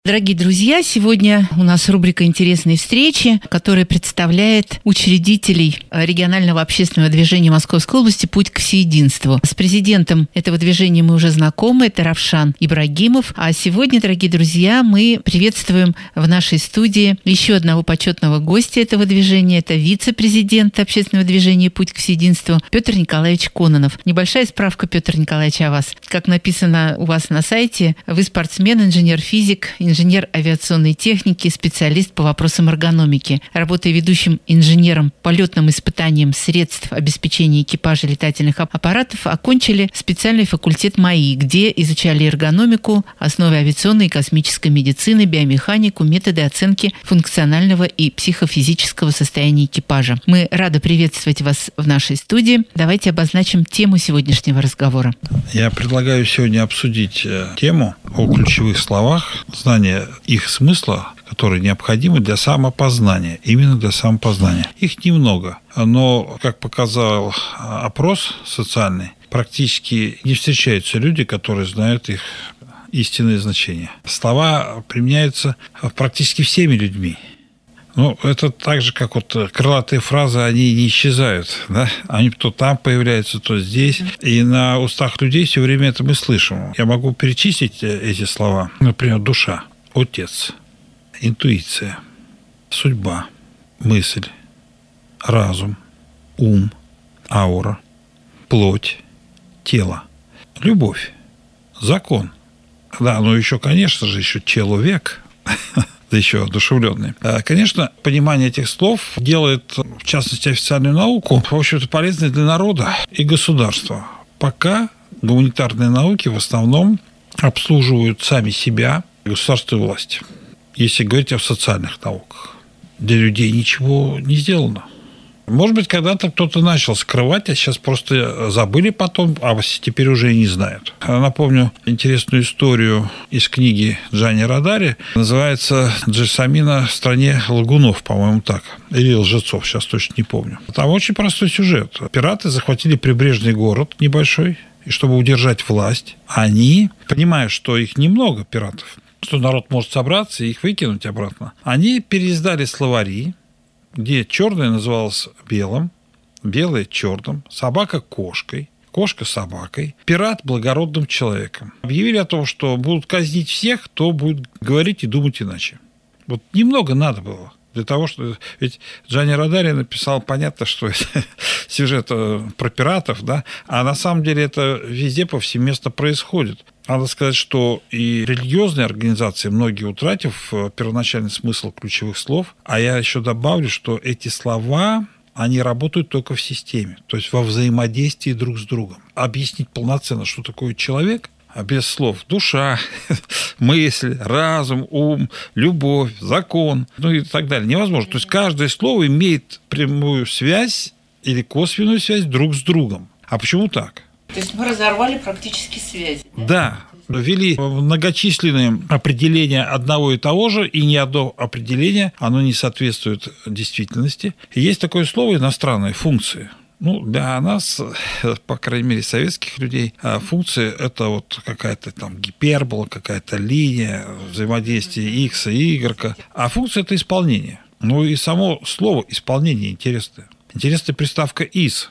Дорогие друзья, сегодня у нас рубрика «Интересные встречи», которая представляет учредителей регионального общественного движения Московской области «Путь к всеединству». С президентом этого движения мы уже знакомы, это Равшан Ибрагимов. А сегодня, дорогие друзья, мы приветствуем в нашей студии еще одного почетного гостя этого движения. Это вице-президент общественного движения «Путь к всеединству» Петр Николаевич Кононов. Небольшая справка, Петр Николаевич, о вас. Как написано у вас на сайте, вы спортсмен, инженер-физик, инженер авиационной техники, специалист по вопросам эргономики. Работая ведущим инженером полетным испытанием средств обеспечения экипажа летательных аппаратов, окончили специальный факультет МАИ, где изучали эргономику, основы авиационной и космической медицины, биомеханику, методы оценки функционального и психофизического состояния экипажа. Мы рады приветствовать вас в нашей студии. Давайте обозначим тему сегодняшнего разговора. Я предлагаю сегодня обсудить тему о ключевых словах, знание их смысла, которые необходимы для самопознания, именно для самопознания. Их немного, но, как показал опрос социальный, практически не встречаются люди, которые знают их истинное значение. Слова применяются практически всеми людьми. Ну, это так же, как вот крылатые фразы, они не исчезают, да? Они то там появляются, то здесь. И на устах людей все время это мы слышим. Я могу перечислить эти слова. Например, душа, отец, интуиция, судьба, мысль, разум, ум, аура, плоть, тело, любовь, закон. Да, ну еще, конечно же, еще человек, да еще одушевленный. Конечно, понимание этих слов делает, в частности, официальную науку, в общем-то, полезной для народа и государства. Пока гуманитарные науки в основном обслуживают сами себя, государство и власть. Если говорить о социальных науках, для людей ничего не сделано. Может быть, когда-то кто-то начал скрывать, а сейчас просто забыли потом, а теперь уже и не знают. Напомню интересную историю из книги Джани Родари. Называется «Джельсамина в стране лгунов», по-моему, так. Или лжецов, сейчас точно не помню. Там очень простой сюжет. Пираты захватили прибрежный город небольшой, и чтобы удержать власть, они, понимая, что их немного, пиратов, что народ может собраться и их выкинуть обратно, они переиздали словари, где черное называлось белым, белое черным, собака кошкой, кошка собакой, пират благородным человеком. Объявили о том, что будут казнить всех, кто будет говорить и думать иначе. Вот немного надо было для того, что... Ведь Джани Родари написал, понятно, что это сюжет про пиратов, да, а на самом деле это везде повсеместно происходит. Надо сказать, что и религиозные организации, многие утратив первоначальный смысл ключевых слов, а я еще добавлю, что эти слова, они работают только в системе, то есть во взаимодействии друг с другом. Объяснить полноценно, что такое человек, а без слов душа, мысль, разум, ум, любовь, закон, ну и так далее, невозможно. То есть каждое слово имеет прямую связь или косвенную связь друг с другом. А почему так? То есть мы разорвали практически связи. Да, ввели многочисленные определения одного и того же, и ни одно определение, оно не соответствует действительности. И есть такое слово иностранные функции. Ну, для нас, по крайней мере, советских людей, функция – это вот какая-то там гипербола, какая-то линия, взаимодействие X и Y. А функция – это исполнение. Ну, и само слово «исполнение» интересное. Интересная приставка «из».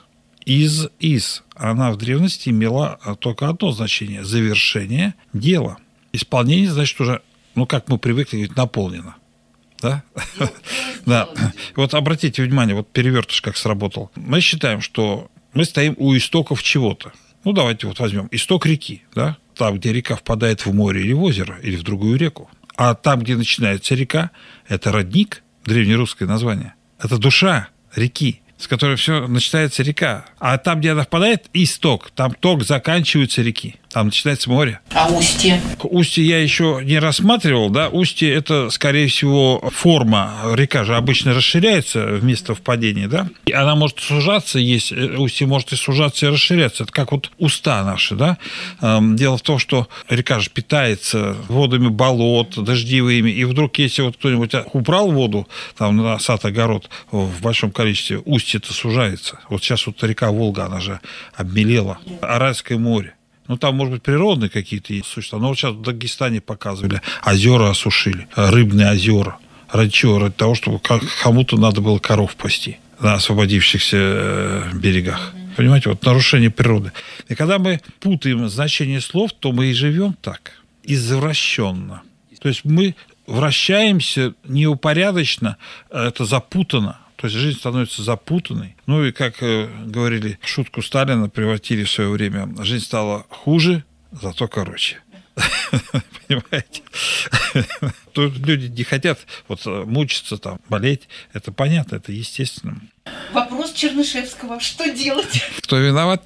Из. Она в древности имела только одно значение – завершение дела. Исполнение, значит, уже, ну, как мы привыкли говорить, наполнено. Да? Да. Вот обратите внимание, вот перевертыш как сработал. Мы считаем, что мы стоим у истоков чего-то. Ну, давайте вот возьмем исток реки, да? Там, где река впадает в море или в озеро, или в другую реку. А там, где начинается река, это родник, древнерусское название. Это душа реки, с которой все начинается река. А там, где она впадает, исток. Там ток заканчивается реки. Там начинается море. А устье? Устье я еще не рассматривал, да. Устье – это, скорее всего, форма. Река же обычно расширяется вместо впадения, да. И она может сужаться, есть устье может и сужаться, и расширяться. Это как вот уста наши, да. Дело в том, что река же питается водами болот, дождевыми, и вдруг, если вот кто-нибудь убрал воду там на сад-огород в большом количестве, устье-то сужается. Вот сейчас вот река Волга, она же обмелела. Аральское море. Ну, там, может быть, природные какие-то есть существа. Но вот сейчас в Дагестане показывали, озера осушили, рыбные озера. Ради чего? Ради того, чтобы кому-то надо было коров пасти на освободившихся берегах. Понимаете, вот нарушение природы. И когда мы путаем значение слов, то мы и живем так, извращенно. То есть мы вращаемся неупорядочно, это запутано. То есть жизнь становится запутанной. Ну и, как говорили, шутку Сталина превратили в свое время, жизнь стала хуже, зато короче. Понимаете? Тут люди не хотят вот мучиться, там, болеть. Это понятно, это естественно. Вопрос Чернышевского. Что делать? Кто виноват?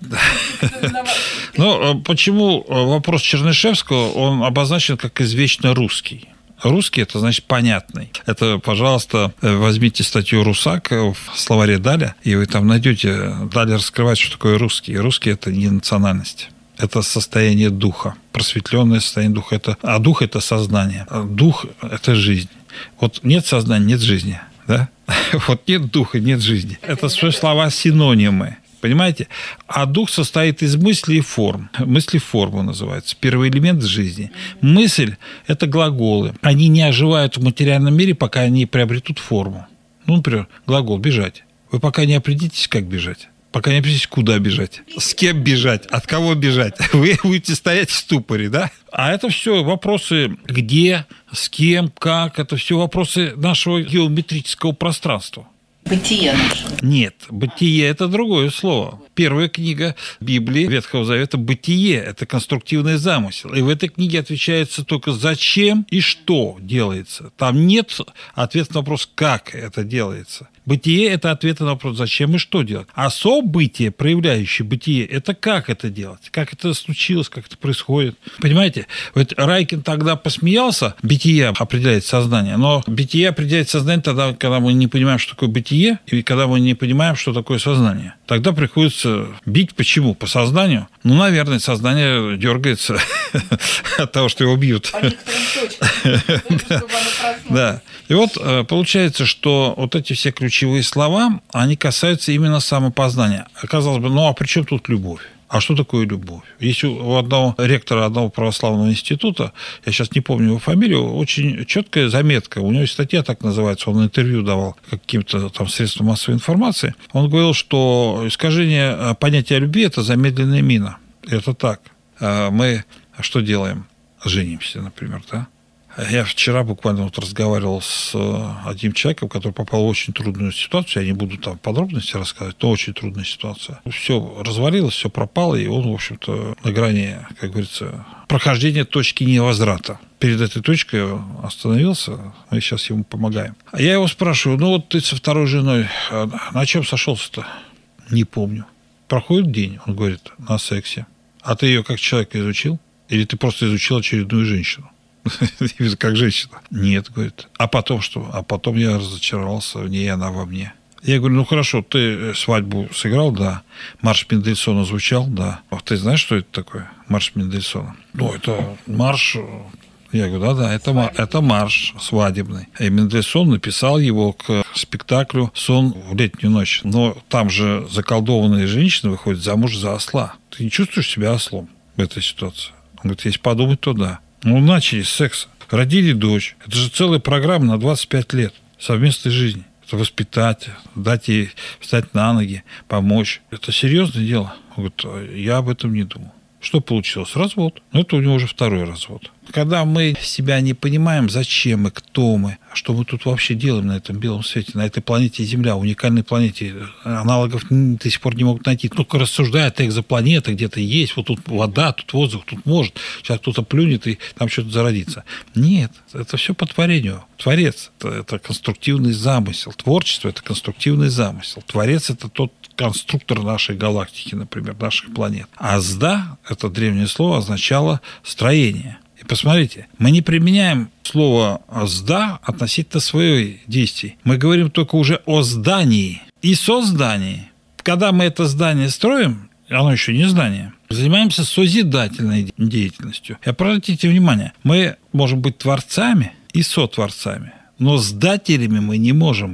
Ну, почему вопрос Чернышевского, он обозначен как извечно русский? Русский – это значит понятный. Это, пожалуйста, возьмите статью Русак в словаре Даля, и вы там найдете. Даля раскрывает, что такое русский. Русский – это не национальность. Это состояние духа, просветленное состояние духа. А дух – это сознание. Дух – это жизнь. Вот нет сознания – нет жизни. Да? Вот нет духа – нет жизни. Это все слова синонимы. Понимаете? А дух состоит из мыслей и форм. Мысли формы называется. Первый элемент жизни. Мысль – это глаголы. Они не оживают в материальном мире, пока они приобретут форму. Ну, например, глагол «бежать». Вы пока не определитесь, как бежать. Пока не определитесь, куда бежать. С кем бежать, от кого бежать. Вы будете стоять в ступоре, да? А это все вопросы где, с кем, как. Это все вопросы нашего геометрического пространства. Бытие наше. Нет, бытие – это другое слово. Первая книга Библии Ветхого Завета – бытие, это конструктивный замысел. И в этой книге отвечается только зачем и что делается. Там нет ответа на вопрос, как это делается. Бытие – это ответ на вопрос, зачем и что делать. А событие, проявляющее бытие – это как это делать, как это случилось, как это происходит. Понимаете? Вот Райкин тогда посмеялся, бытие определяет сознание, но бытие определяет сознание тогда, когда мы не понимаем, что такое бытие, и когда мы не понимаем, что такое сознание. Тогда приходится бить. Почему? По сознанию. Ну, наверное, сознание дергается от того, что его бьют. По некоторым точкам, чтобы оно проснулось. Да. И вот получается, что вот эти все ключевые слова, они касаются именно самопознания. Казалось бы, ну а при чем тут любовь? А что такое любовь? Есть у одного ректора одного православного института, я сейчас не помню его фамилию, очень четкая заметка. У него есть статья так называется, он интервью давал каким-то там средствам массовой информации. Он говорил, что искажение понятия любви – это замедленная мина. Это так. Мы что делаем? Женимся, например, да? Я вчера буквально вот разговаривал с одним человеком, который попал в очень трудную ситуацию. Я не буду там подробности рассказывать, но очень трудная ситуация. Все развалилось, все пропало, и он, в общем-то, на грани, как говорится, прохождения точки невозврата. Перед этой точкой остановился, мы сейчас ему помогаем. А я его спрашиваю, ну вот ты со второй женой на чем сошелся-то? Не помню. Проходит день, он говорит, на сексе. А ты ее как человека изучил? Или ты просто изучил очередную женщину? Как женщина. Нет, говорит. А потом что? А потом я разочаровался в ней, она во мне. Я говорю, ну хорошо, ты свадьбу сыграл? Да. Марш Мендельсона звучал? Да. А ты знаешь, что это такое? Марш Мендельсона? Ну, это марш... Я говорю, да, это марш свадебный. И Мендельсон написал его к спектаклю «Сон в летнюю ночь». Но там же заколдованная женщина выходит замуж за осла. Ты не чувствуешь себя ослом в этой ситуации? Он говорит, если подумать, то да. Ну, начали с секса, родили дочь. Это же целая программа на 25 лет совместной жизни. Это воспитать, дать ей встать на ноги, помочь. Это серьезное дело. Он говорит, я об этом не думал. Что получилось? Развод. Но это у него уже второй развод. Когда мы себя не понимаем, зачем мы, кто мы, что мы тут вообще делаем на этом белом свете, на этой планете Земля, уникальной планете, аналогов до сих пор не могут найти. Только рассуждают, экзопланета где-то есть, вот тут вода, тут воздух, тут может, сейчас кто-то плюнет и там что-то зародится. Нет, это все по творению. Творец – это конструктивный замысел. Творчество – это конструктивный замысел. Творец – это тот конструктор нашей галактики, например, наших планет. А «зда» – это древнее слово, означало строение. И посмотрите, мы не применяем слово «зда» относительно своих действий. Мы говорим только уже о здании и создании. Когда мы это здание строим, оно еще не здание, занимаемся созидательной деятельностью. И обратите внимание, мы можем быть творцами и сотворцами, но сдателями мы не можем быть.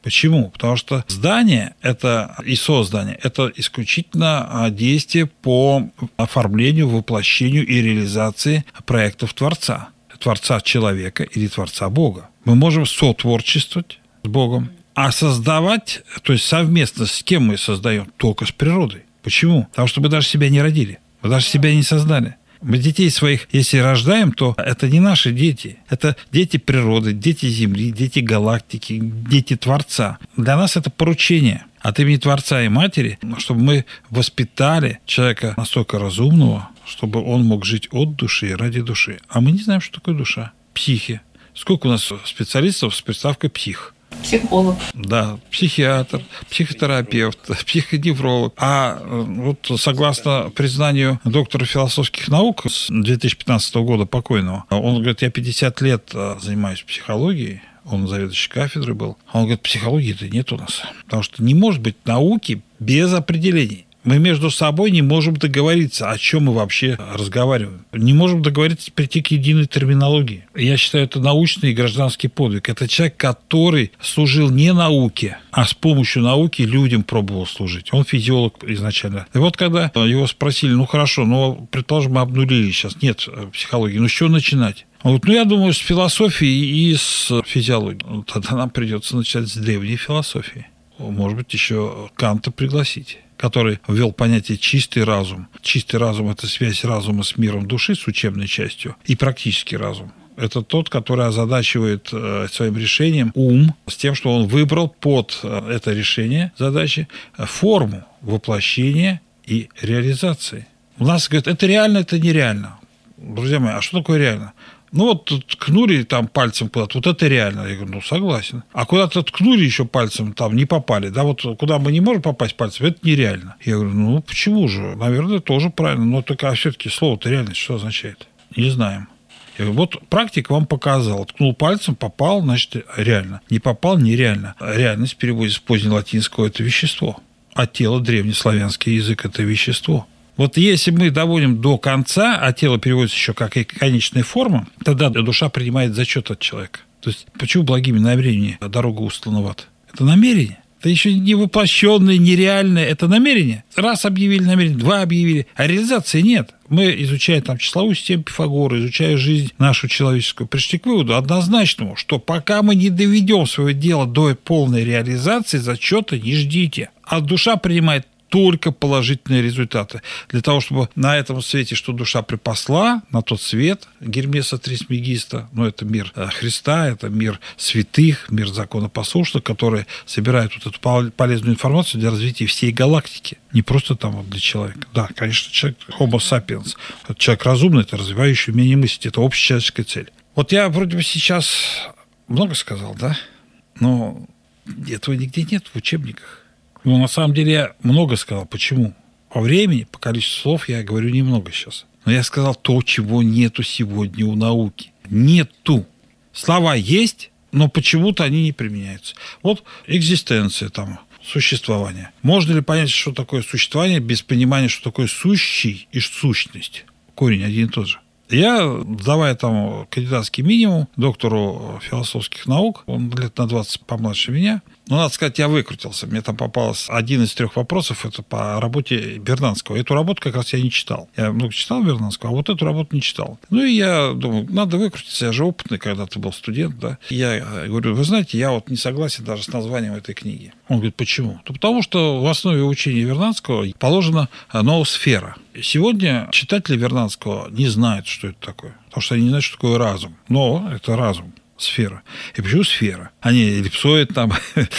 Почему? Потому что здание это и создание – это исключительно действие по оформлению, воплощению и реализации проектов Творца. Творца человека или Творца Бога. Мы можем сотворчествовать с Богом, а создавать, то есть совместно с кем мы создаем? Только с природой. Почему? Потому что мы даже себя не родили, мы даже себя не создали. Мы детей своих, если рождаем, то это не наши дети. Это дети природы, дети Земли, дети галактики, дети Творца. Для нас это поручение от имени Творца и Матери, чтобы мы воспитали человека настолько разумного, чтобы он мог жить от души и ради души. А мы не знаем, что такое душа. Психи. Сколько у нас специалистов с приставкой «псих»? Психолог. Да, психиатр, психотерапевт, психоневролог. А вот согласно признанию доктора философских наук с 2015 года покойного, он говорит, я 50 лет занимаюсь психологией, он заведующий кафедрой был. Он говорит, психологии-то нет у нас. Потому что не может быть науки без определений. Мы между собой не можем договориться, о чем мы вообще разговариваем. Не можем договориться, прийти к единой терминологии. Я считаю, это научный и гражданский подвиг. Это человек, который служил не науке, а с помощью науки людям пробовал служить. Он физиолог изначально. И вот когда его спросили, ну хорошо, но, предположим, мы обнулили сейчас, нет психологии, ну с чего начинать? Он говорит, ну я думаю, с философии и с физиологии. Ну, тогда нам придется начать с древней философии. Может быть, еще Канта пригласить, который ввел понятие «чистый разум». Чистый разум – это связь разума с миром души, с учебной частью, и практический разум. Это тот, который озадачивает своим решением ум с тем, что он выбрал под это решение задачи форму воплощения и реализации. У нас говорят, это реально, это нереально. Друзья мои, а что такое реально? Ну вот ткнули там пальцем куда-то, вот это реально. Я говорю, ну согласен. А куда-то ткнули еще пальцем, там не попали. Да, вот куда мы не можем попасть пальцем, это нереально. Я говорю, ну почему же? Наверное, тоже правильно. Но только все-таки слово-то реальность что означает? Не знаем. Я говорю, вот практика вам показала. Ткнул пальцем, попал, значит, реально. Не попал, нереально. Реальность в переводе с позднелатинского – это вещество. А тело, древнеславянский язык – это вещество. Вот если мы доводим до конца, а тело переводится еще как и конечная форма, тогда душа принимает зачет от человека. То есть почему благими намерениями дорога устлана в ад? Это намерение. Это еще не воплощенное, нереальное. Это намерение. Раз объявили намерение, два объявили, а реализации нет. Мы, изучая там числовую систему Пифагора, изучая жизнь нашу человеческую, пришли к выводу однозначному, что пока мы не доведем свое дело до полной реализации, зачета не ждите. А душа принимает только положительные результаты. Для того, чтобы на этом свете, что душа припасла, на тот свет Гермеса Трисмегиста, ну, это мир Христа, это мир святых, мир законопослушных, которые собирают вот эту полезную информацию для развития всей галактики. Не просто там вот для человека. Да, конечно, человек Homo sapiens. Человек разумный, это развивающий умение мыслить. Это общечеловеческая цель. Вот я вроде бы сейчас много сказал, да? Но этого нигде нет в учебниках. Но на самом деле я много сказал. Почему? По времени, по количеству слов я говорю немного сейчас. Но я сказал то, чего нету сегодня у науки. Нету. Слова есть, но почему-то они не применяются. Вот экзистенция, там, существование. Можно ли понять, что такое существование, без понимания, что такое сущий и сущность? Корень один и тот же. Я, давая там кандидатский минимум доктору философских наук, он лет на 20 помладше меня, но, надо сказать, я выкрутился. Мне там попалось один из 3 вопросов, это по работе Бернанского. Эту работу как раз я не читал. Я много читал Бернанского, а вот эту работу не читал. Ну, и я думаю, надо выкрутиться, я же опытный, когда-то был студент, да. Я говорю, вы знаете, я вот не согласен даже с названием этой книги. Он говорит, почему? Да потому что в основе учения Вернадского положена ноосфера. Сегодня читатели Вернадского не знают, что это такое, потому что они не знают, что такое разум. Но это разум. Сфера. И почему сфера? А не эллипсоид, там,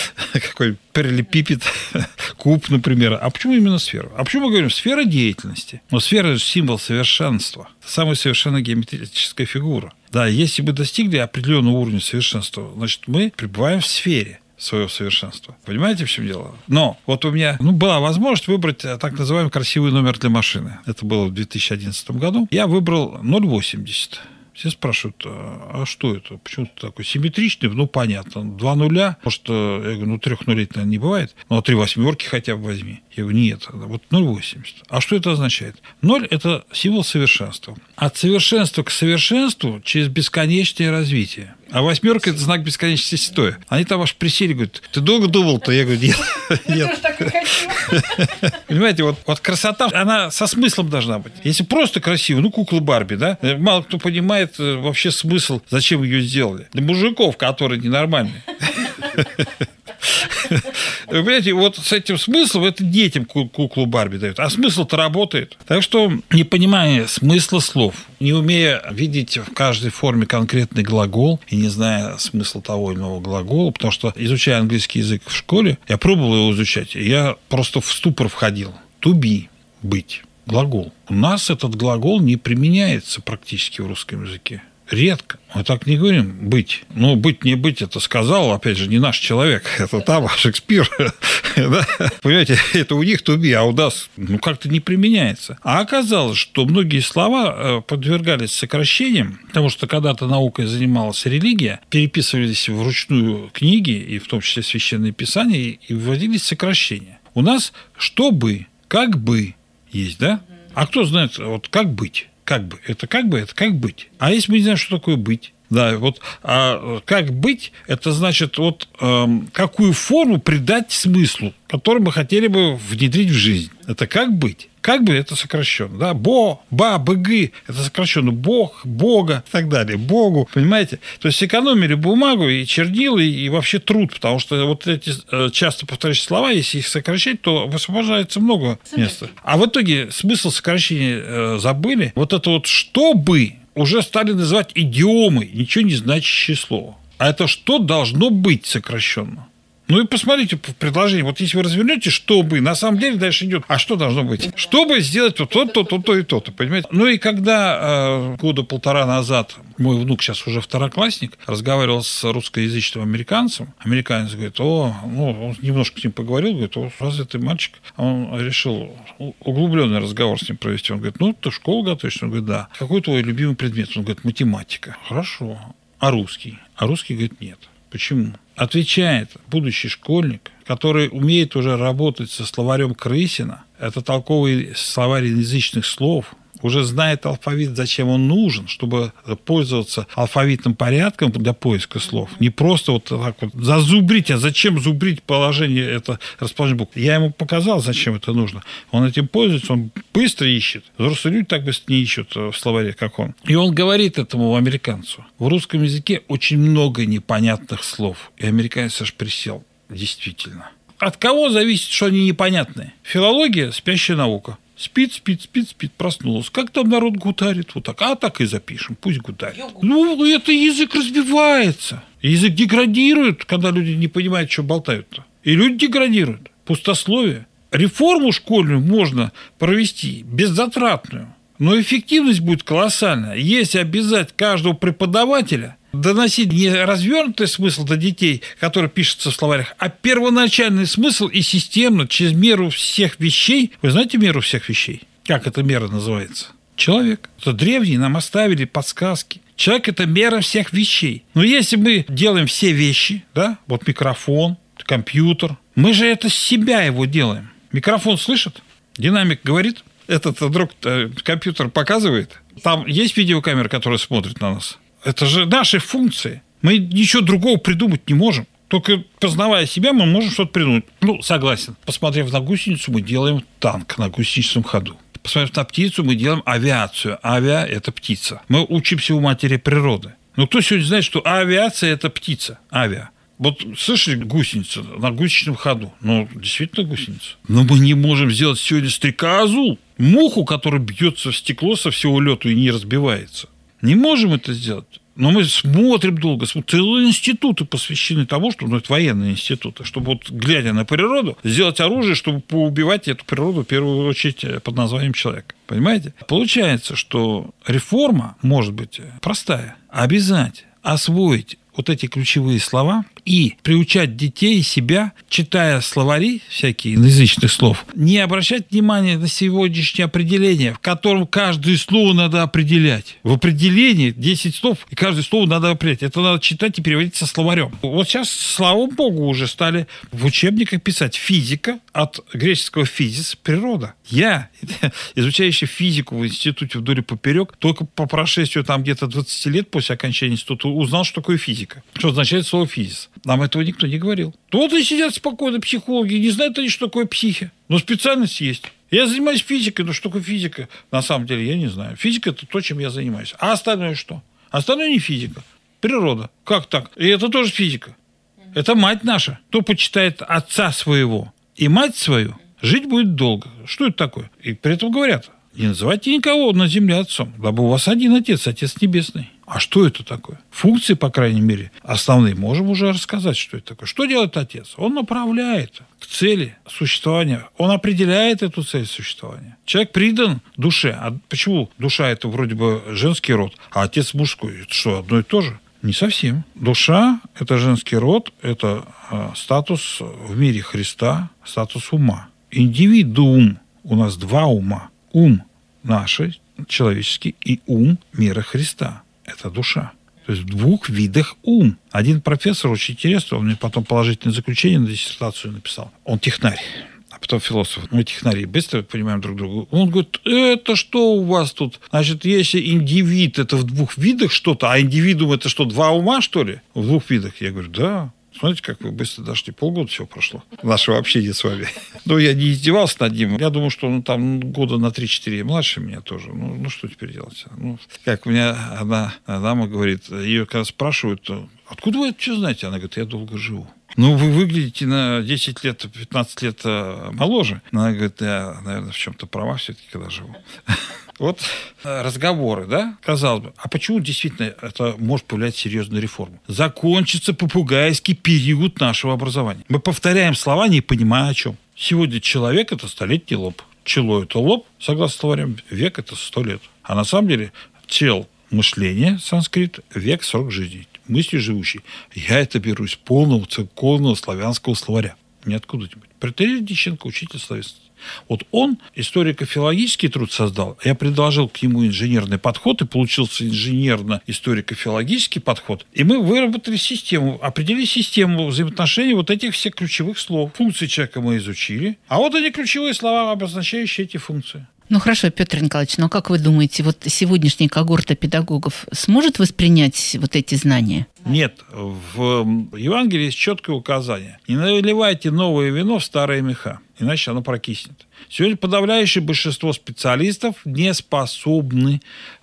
какой параллелепипед, куб, например. А почему именно сфера? А почему мы говорим сфера деятельности? Но сфера – это символ совершенства. Это самая совершенная геометрическая фигура. Да, если мы достигли определенного уровня совершенства, значит, мы пребываем в сфере своего совершенства. Понимаете, в чем дело? Но вот у меня была возможность выбрать так называемый красивый номер для машины. Это было в 2011 году. Я выбрал 080. Все спрашивают, а что это? Почему это такой симметричный? Ну, понятно. 2 нуля. Может, я говорю, 3 нулей, наверное, не бывает. Но 3 восьмерки хотя бы возьми. Я говорю, нет. Вот 0,80. А что это означает? 0 – это символ совершенства. От совершенства к совершенству через бесконечное развитие. А 8 – это знак бесконечности стоя. Они там аж присели, говорят, ты долго думал-то? Я говорю, нет. Тоже так и хочу. Понимаете, вот красота, она со смыслом должна быть. Если просто красиво, ну, кукла Барби, да? Мало кто понимает вообще смысл, зачем ее сделали. Для мужиков, которые ненормальные. Вы понимаете, вот с этим смыслом это детям куклу Барби дают, а смысл-то работает. Так что, не понимая смысла слов, не умея видеть в каждой форме конкретный глагол и не зная смысла того или иного глагола, потому что, изучая английский язык в школе, я пробовал его изучать, и я просто в ступор входил. To be – быть, глагол. У нас этот глагол не применяется практически в русском языке. Редко. Мы так не говорим «быть». Ну, «быть, не быть» – это сказал, опять же, не наш человек. Это там Шекспир. Понимаете, это у них «to be», а у нас как-то не применяется. А оказалось, что многие слова подвергались сокращениям, потому что когда-то наукой занималась религия, переписывались вручную книги, и в том числе священные писания, и вводились сокращения. У нас «чтобы», «как бы» есть, да? А кто знает, вот как быть? Как бы, это как быть. А если мы не знаем, что такое быть? Да, вот как быть, это значит, вот какую форму придать смыслу, который мы хотели бы внедрить в жизнь. Это как быть. Как бы это сокращенно, да? БГ, это сокращенно Бог, Бога и так далее. Богу, понимаете? То есть сэкономили бумагу и чернила, и вообще труд, потому что вот эти часто повторяющиеся слова, если их сокращать, то высвобождается много места. А в итоге смысл сокращения забыли. Вот это вот «чтобы» уже стали называть идиомой, ничего не значащее слово. А это что должно быть сокращенно? Ну и посмотрите в предложении. Вот если вы развернете «чтобы», на самом деле дальше идет «а что должно быть?» Чтобы сделать вот то и то-то, понимаете? Ну и когда года полтора назад мой внук, сейчас уже второклассник, разговаривал с русскоязычным американцем, американец говорит, он немножко с ним поговорил, говорит, развитый мальчик, он решил углубленный разговор с ним провести. Он говорит, ты в школу готовишься? Он говорит, да. Какой твой любимый предмет? Он говорит, математика. Хорошо. А русский? А русский, говорит, нет. Почему? Отвечает будущий школьник, который умеет уже работать со словарем Крысина, это толковый словарь язычных слов, уже знает алфавит, зачем он нужен, чтобы пользоваться алфавитным порядком для поиска слов. Не просто вот так вот зазубрить, а зачем зубрить положение, это расположение букв. Я ему показал, зачем это нужно. Он этим пользуется, он быстро ищет. Взрослые люди так быстро не ищут в словаре, как он. И он говорит этому американцу. В русском языке очень много непонятных слов. И американец аж присел. Действительно. От кого зависит, что они непонятные? Филология – спящая наука. Спит, проснулся. Как там народ гутарит? Вот так. А так и запишем. Пусть гутарит. Это язык развивается. Язык деградирует, когда люди не понимают, что болтают-то. И люди деградируют. Пустословие. Реформу школьную можно провести беззатратную. Но эффективность будет колоссальная, если обязать каждого преподавателя доносить не развернутый смысл до детей, который пишется в словарях, а первоначальный смысл и системно, через меру всех вещей. Вы знаете меру всех вещей? Как эта мера называется? Человек. Это древние нам оставили подсказки. Человек – это мера всех вещей. Но если мы делаем все вещи, да, вот микрофон, компьютер, мы же это с себя его делаем. Микрофон слышит? Динамик говорит? Этот вдруг компьютер показывает? Там есть видеокамера, которая смотрит на нас? Это же наши функции. Мы ничего другого придумать не можем. Только познавая себя, мы можем что-то придумать. Согласен. Посмотрев на гусеницу, мы делаем танк на гусеничном ходу. Посмотрев на птицу, мы делаем авиацию. Авиа – это птица. Мы учимся у матери природы. Но кто сегодня знает, что авиация – это птица? Авиа. Вот слышали гусеницу на гусеничном ходу? Действительно гусеница. Но мы не можем сделать сегодня стрекозу, муху, которая бьется в стекло со всего лету и не разбивается. Не можем это сделать. Но мы смотрим долго. Целые институты посвящены тому, что это военные институты, чтобы вот, глядя на природу, сделать оружие, чтобы поубивать эту природу, в первую очередь, под названием человек. Понимаете? Получается, что реформа может быть простая. Обязать, освоить вот эти ключевые слова и приучать детей и себя, читая словари всякие иноязычных слов, не обращать внимания на сегодняшнее определение, в котором каждое слово надо определять. В определении 10 слов, и каждое слово надо определять. Это надо читать и переводить со словарем. Вот сейчас, слава богу, уже стали в учебниках писать физика, от греческого физис, природа. Я, изучающий физику в институте вдоль и поперек, только по прошествию там где-то 20 лет после окончания института узнал, что такое физика. Что означает слово физис. Нам этого никто не говорил. Вот и сидят спокойно психологи, не знают они, что такое психи. Но специальность есть. Я занимаюсь физикой, но что такое физика? На самом деле я не знаю. Физика – это то, чем я занимаюсь. А остальное что? Остальное не физика. Природа. Как так? И это тоже физика. Это мать наша. Кто почитает отца своего и мать свою, жить будет долго. Что это такое? И при этом говорят, не называйте никого на земле отцом, дабы у вас один отец, Отец Небесный. А что это такое? Функции, по крайней мере, основные, можем уже рассказать, что это такое. Что делает отец? Он направляет к цели существования. Он определяет эту цель существования. Человек придан душе. А почему душа – это вроде бы женский род, а отец мужской? Это что, одно и то же? Не совсем. Душа – это женский род, это статус в мире Христа, статус ума. Индивидуум. У нас два ума. Ум наш, человеческий, и ум мира Христа. Это душа. То есть в двух видах ум. Один профессор, очень интересный, он мне потом положительное заключение на диссертацию написал. Он технарь, а потом философ. Мы технари быстро понимаем друг друга. Он говорит, это что у вас тут? Значит, если индивид – это в двух видах что-то, а индивидуум – это что, два ума, что ли? В двух видах. Я говорю, да. Смотрите, как вы быстро дошли. Полгода всего прошло. Нашего общения с вами. Но я не издевался над ним. Я думаю, что он там года на 3-4 младше меня тоже. Ну, что теперь делать? Как у меня одна дама говорит, ее когда спрашивают, откуда вы это все знаете? Она говорит, я долго живу. Вы выглядите на 10 лет, 15 лет моложе. Она говорит, я, наверное, в чем-то права все-таки, когда живу. Вот разговоры, да, казалось бы. А почему действительно это может повлиять серьезную реформу? Закончится попугайский период нашего образования. Мы повторяем слова, не понимая о чем. Сегодня человек – это столетний лоб. Чело – это лоб, согласно словарям. Век – это 100 лет. А на самом деле чел – мышление, санскрит, век – срок жизни. Мысли живущие. Я это беру из полного церковного славянского словаря. Ниоткуда-нибудь. Протерей Дьяченко, учитель словесности. Вот он историко-филологический труд создал, я предложил к нему инженерный подход, и получился инженерно-историко-филологический подход, и мы выработали систему, определили систему взаимоотношений вот этих всех ключевых слов. Функции человека мы изучили, а вот они ключевые слова, обозначающие эти функции. Ну хорошо, Петр Николаевич, но как вы думаете, вот сегодняшняя когорта педагогов сможет воспринять вот эти знания? Нет, в Евангелии есть четкое указание. Не наливайте новое вино в старые меха, иначе оно прокиснет. Сегодня подавляющее большинство специалистов не способны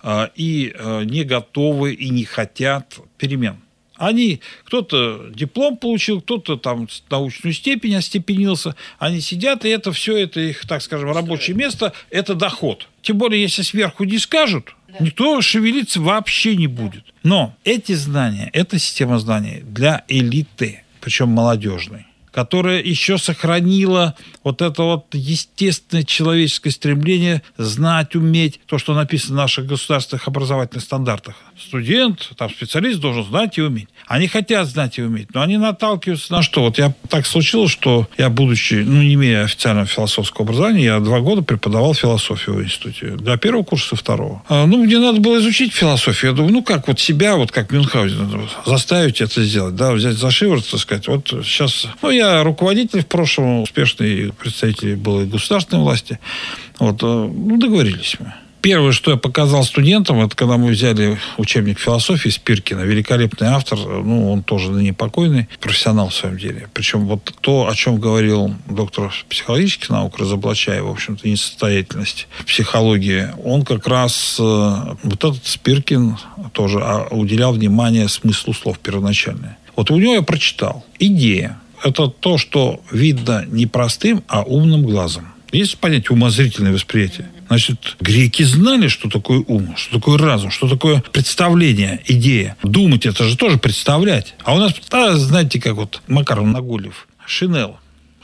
и не готовы и не хотят перемен. Они, кто-то диплом получил, кто-то там научную степень остепенился, они сидят, и это все, это их, так скажем, рабочее место, это доход. Тем более, если сверху не скажут, никто шевелиться вообще не будет. Но эти знания, эта система знаний для элиты, причем молодежной, которая еще сохранила вот это вот естественное человеческое стремление знать, уметь то, что написано в наших государственных образовательных стандартах. Студент, там, специалист должен знать и уметь. Они хотят знать и уметь, но они наталкиваются на что? Вот я так случилось, что я, будучи, не имея официального философского образования, я 2 года преподавал философию в институте. Для 1-го курса, 2-го. Мне надо было изучить философию. Я думаю, как вот себя, вот как Мюнхгаузен, заставить это сделать, да, взять за шиворот, так сказать. Вот сейчас, я руководитель в прошлом, успешный представитель был и государственной власти. Вот, договорились мы. Первое, что я показал студентам, это когда мы взяли учебник философии Спиркина, великолепный автор, он тоже ныне покойный, профессионал в своем деле. Причем вот то, о чем говорил доктор психологических наук, разоблачая, в общем-то, несостоятельность психологии, он как раз, вот этот Спиркин тоже уделял внимание смыслу слов первоначальное. Вот у него я прочитал. Идея – это то, что видно не простым, а умным глазом. Есть понятие умозрительное восприятие. Значит, греки знали, что такое ум, что такое разум, что такое представление, идея. Думать – это же тоже представлять. А у нас, знаете, как вот Макаров Нагульев, Шинел.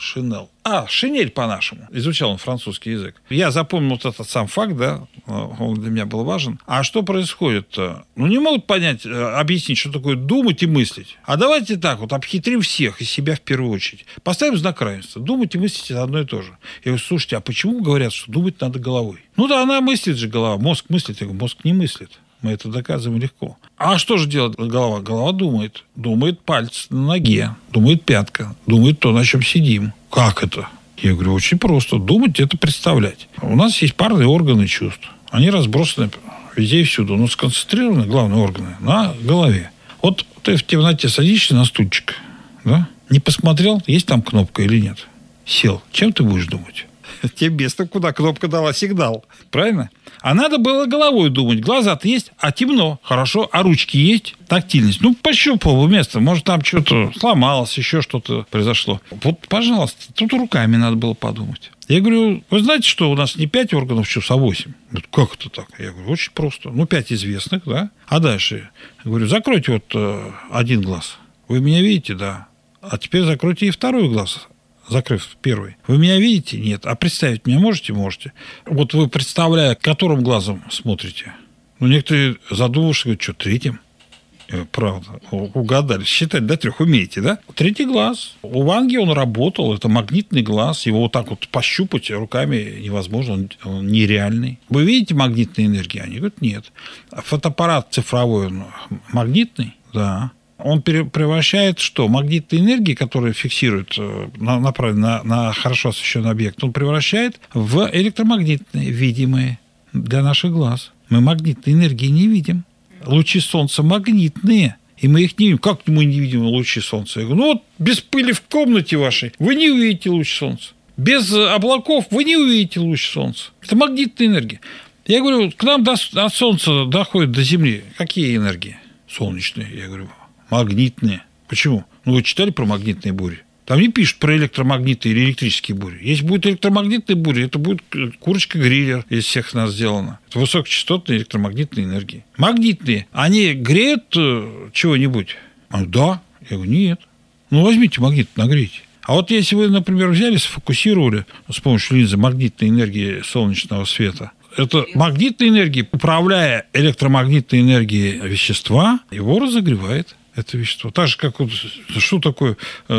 Шинель. Шинель по-нашему. Изучал он французский язык. Я запомнил вот этот сам факт, да, он для меня был важен. А что происходит-то? Не могут понять, объяснить, что такое думать и мыслить. А давайте так вот, обхитрим всех и себя в первую очередь. Поставим знак равенства. Думать и мыслить – это одно и то же. Я говорю, слушайте, а почему говорят, что думать надо головой? Да, она мыслит же голова. Мозг мыслит. Я говорю, мозг не мыслит. Мы это доказываем легко. А что же делает голова? Голова думает. Думает пальцы на ноге, думает пятка, думает то, на чем сидим. Как это? Я говорю, очень просто. Думать – это представлять. У нас есть парные органы чувств. Они разбросаны везде и всюду. Но сконцентрированы главные органы на голове. Вот ты в темноте садишься на стульчик, да? Не посмотрел, есть там кнопка или нет. Сел. Чем ты будешь думать? Тебе место, куда кнопка дала сигнал. Правильно? А надо было головой думать. Глаза-то есть, а темно. Хорошо. А ручки есть? Тактильность. Пощупал место. Может, там что-то сломалось, еще что-то произошло. Вот, пожалуйста, тут руками надо было подумать. Я говорю, вы знаете, что у нас не 5 органов чувств, а 8? Говорят, как это так? Я говорю, очень просто. 5 известных, да? А дальше? Я говорю, закройте один глаз. Вы меня видите? Да. А теперь закройте и второй глаз, закрыв первый. Вы меня видите? Нет. А представить меня можете? Можете. Вот вы, представляя, которым глазом смотрите? Некоторые задумываются, говорят, что, третьим? Правда. Угадали. Считать до 3 умеете, да? Третий глаз. У Ванги он работал. Это магнитный глаз. Его вот так вот пощупать руками невозможно. Он нереальный. Вы видите магнитные энергии? Они говорят, нет. Фотоаппарат цифровой, он магнитный? Да. Он превращает что? Магнитные энергии, которые фиксируют, направлены на хорошо освещенный объект, он превращает в электромагнитные, видимые для наших глаз. Мы магнитные энергии не видим. Лучи солнца магнитные, и мы их не видим. Как мы не видим лучи солнца? Я говорю, без пыли в комнате вашей вы не увидите луч солнца. Без облаков вы не увидите луч солнца. Это магнитные энергии. Я говорю, к нам от солнца доходит до Земли. Какие энергии? Солнечные. Я говорю, магнитные. Почему? Вы читали про магнитные бури? Там не пишут про электромагнитные или электрические бури. Если будет электромагнитные бури, это будет курочка-грилер из всех нас сделана. Это высокочастотные электромагнитные энергии. Магнитные. Они греют чего-нибудь? Да. Я говорю, нет. Возьмите магнит, нагрейте. А вот если вы, например, взяли, сфокусировали с помощью линзы магнитной энергии солнечного света, это магнитная энергия, управляя электромагнитной энергией вещества, его разогревает. Это вещество. Так же, как что такое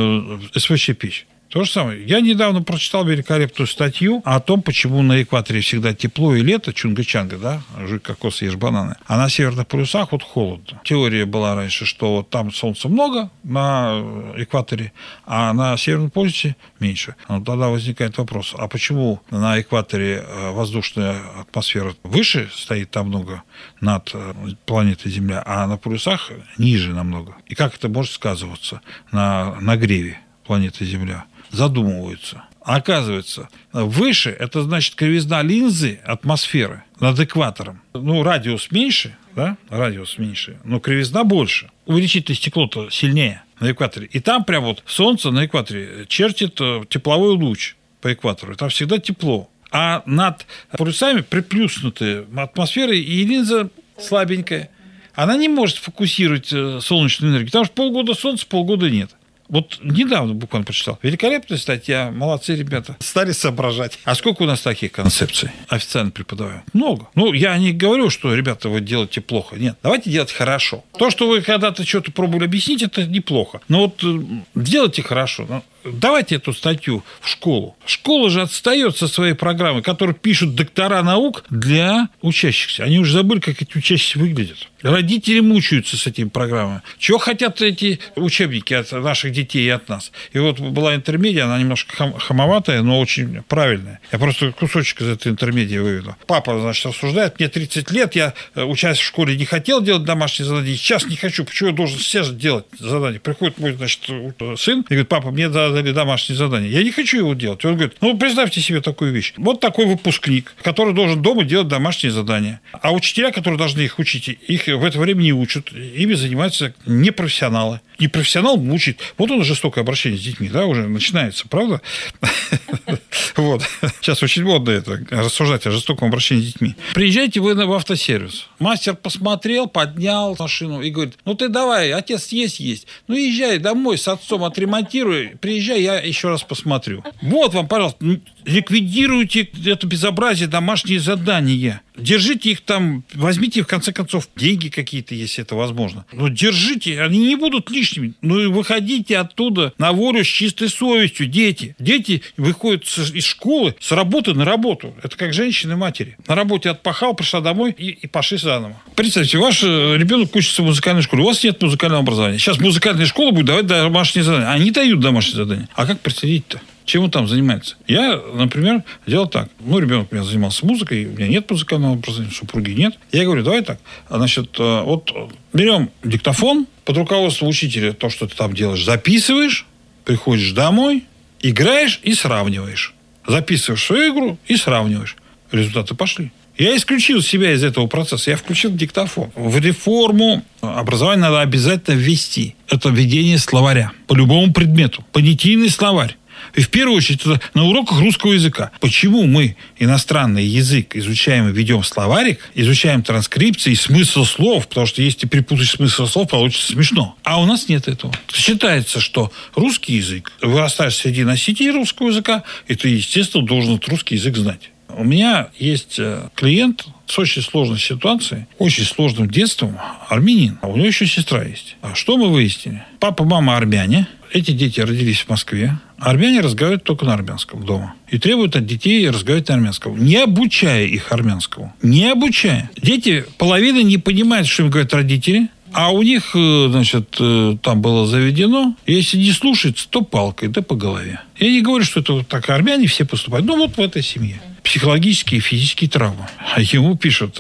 СВЧ-печь. То же самое. Я недавно прочитал великолепную статью о том, почему на экваторе всегда тепло и лето, чунга-чанга, да, жуй кокосы, ешь бананы, а на северных полюсах холодно. Теория была раньше, что там солнца много на экваторе, а на северном полюсе меньше. Тогда возникает вопрос, а почему на экваторе воздушная атмосфера выше стоит намного над планетой Земля, а на полюсах ниже намного? И как это может сказываться на нагреве планеты Земля? Задумываются. Оказывается, выше – это значит кривизна линзы атмосферы над экватором. Радиус меньше, да? Радиус меньше, но кривизна больше. Увеличительное стекло-то сильнее на экваторе. И там прям вот солнце на экваторе чертит тепловой луч по экватору. Там всегда тепло. А над полюсами приплюснутая атмосфера, и линза слабенькая. Она не может фокусировать солнечную энергию. Потому что полгода солнца, полгода нет. Вот недавно буквально прочитал. Великолепная статья. Молодцы ребята. Стали соображать. А сколько у нас таких концепций официально преподаем? Много. Я не говорю, что, ребята, вы делаете плохо. Нет. Давайте делать хорошо. То, что вы когда-то что-то пробовали объяснить, это неплохо. Но делайте хорошо. Давайте эту статью в школу. Школа же отстает со своей программой, которую пишут доктора наук для учащихся. Они уже забыли, как эти учащиеся выглядят. Родители мучаются с этими программами. Чего хотят эти учебники от наших детей и от нас? И вот была интермедия, она немножко хамоватая, но очень правильная. Я просто кусочек из этой интермедии выведу. Папа, значит, рассуждает, мне 30 лет, я, учась в школе, не хотел делать домашние задания, сейчас не хочу. Почему я должен сейчас делать задания? Приходит мой, значит, сын и говорит, папа, мне дали домашнее задание. Я не хочу его делать. Он говорит, представьте себе такую вещь. Вот такой выпускник, который должен дома делать домашние задания. А учителя, которые должны их учить, их в это время не учат. Ими занимаются непрофессионалы. Непрофессионал мучает. Вот он жестокое обращение с детьми, да, уже начинается, правда? Вот. Сейчас очень модно это, рассуждать о жестоком обращении с детьми. Приезжайте вы в автосервис. Мастер посмотрел, поднял машину и говорит, ты давай, отец есть. Езжай домой с отцом отремонтируй, приезжай приезжай, я еще раз посмотрю. Вот вам, пожалуйста, ликвидируйте это безобразие, домашние задания. Держите их там, возьмите, в конце концов, деньги какие-то, если это возможно. Но держите, они не будут лишними. Ну и выходите оттуда на волю с чистой совестью, дети. Дети выходят из школы с работы на работу. Это как женщины-матери. На работе отпахал, пришла домой и пошли заново. Представьте, ваш ребенок учится в музыкальной школе, у вас нет музыкального образования. Сейчас музыкальная школа будет давать домашние задания. Они дают домашние задания. А как проследить-то? Чем он там занимается? Я, например, делал так. Ребенок у меня занимался музыкой, у меня нет музыкального образования, супруги нет. Я говорю, давай так. Значит, вот берем диктофон под руководством учителя, то, что ты там делаешь, записываешь, приходишь домой, играешь и сравниваешь. Записываешь свою игру и сравниваешь. Результаты пошли. Я исключил себя из этого процесса. Я включил диктофон. В реформу образования надо обязательно ввести. Это введение словаря. По любому предмету. Понятийный словарь. И в первую очередь это на уроках русского языка. Почему мы иностранный язык изучаем и ведем словарик, изучаем транскрипции, смысл слов, потому что если перепутать смысл слов, получится смешно. А у нас нет этого. Считается, что русский язык, вырастаешь среди носителей русского языка, и ты, естественно, должен этот русский язык знать. У меня есть клиент с очень сложной ситуацией, очень сложным детством, армянин. А у него еще сестра есть. А что мы выяснили? Папа, мама армяне. Эти дети родились в Москве. Армяне разговаривают только на армянском дома. И требуют от детей разговаривать на армянском. Не обучая их армянскому. Не обучая. Дети половина не понимают, что им говорят родители. А у них, значит, там было заведено, если не слушается, то палкой, да по голове. Я не говорю, что это так армяне все поступают. Вот в этой семье. Психологические и физические травмы. А ему пишут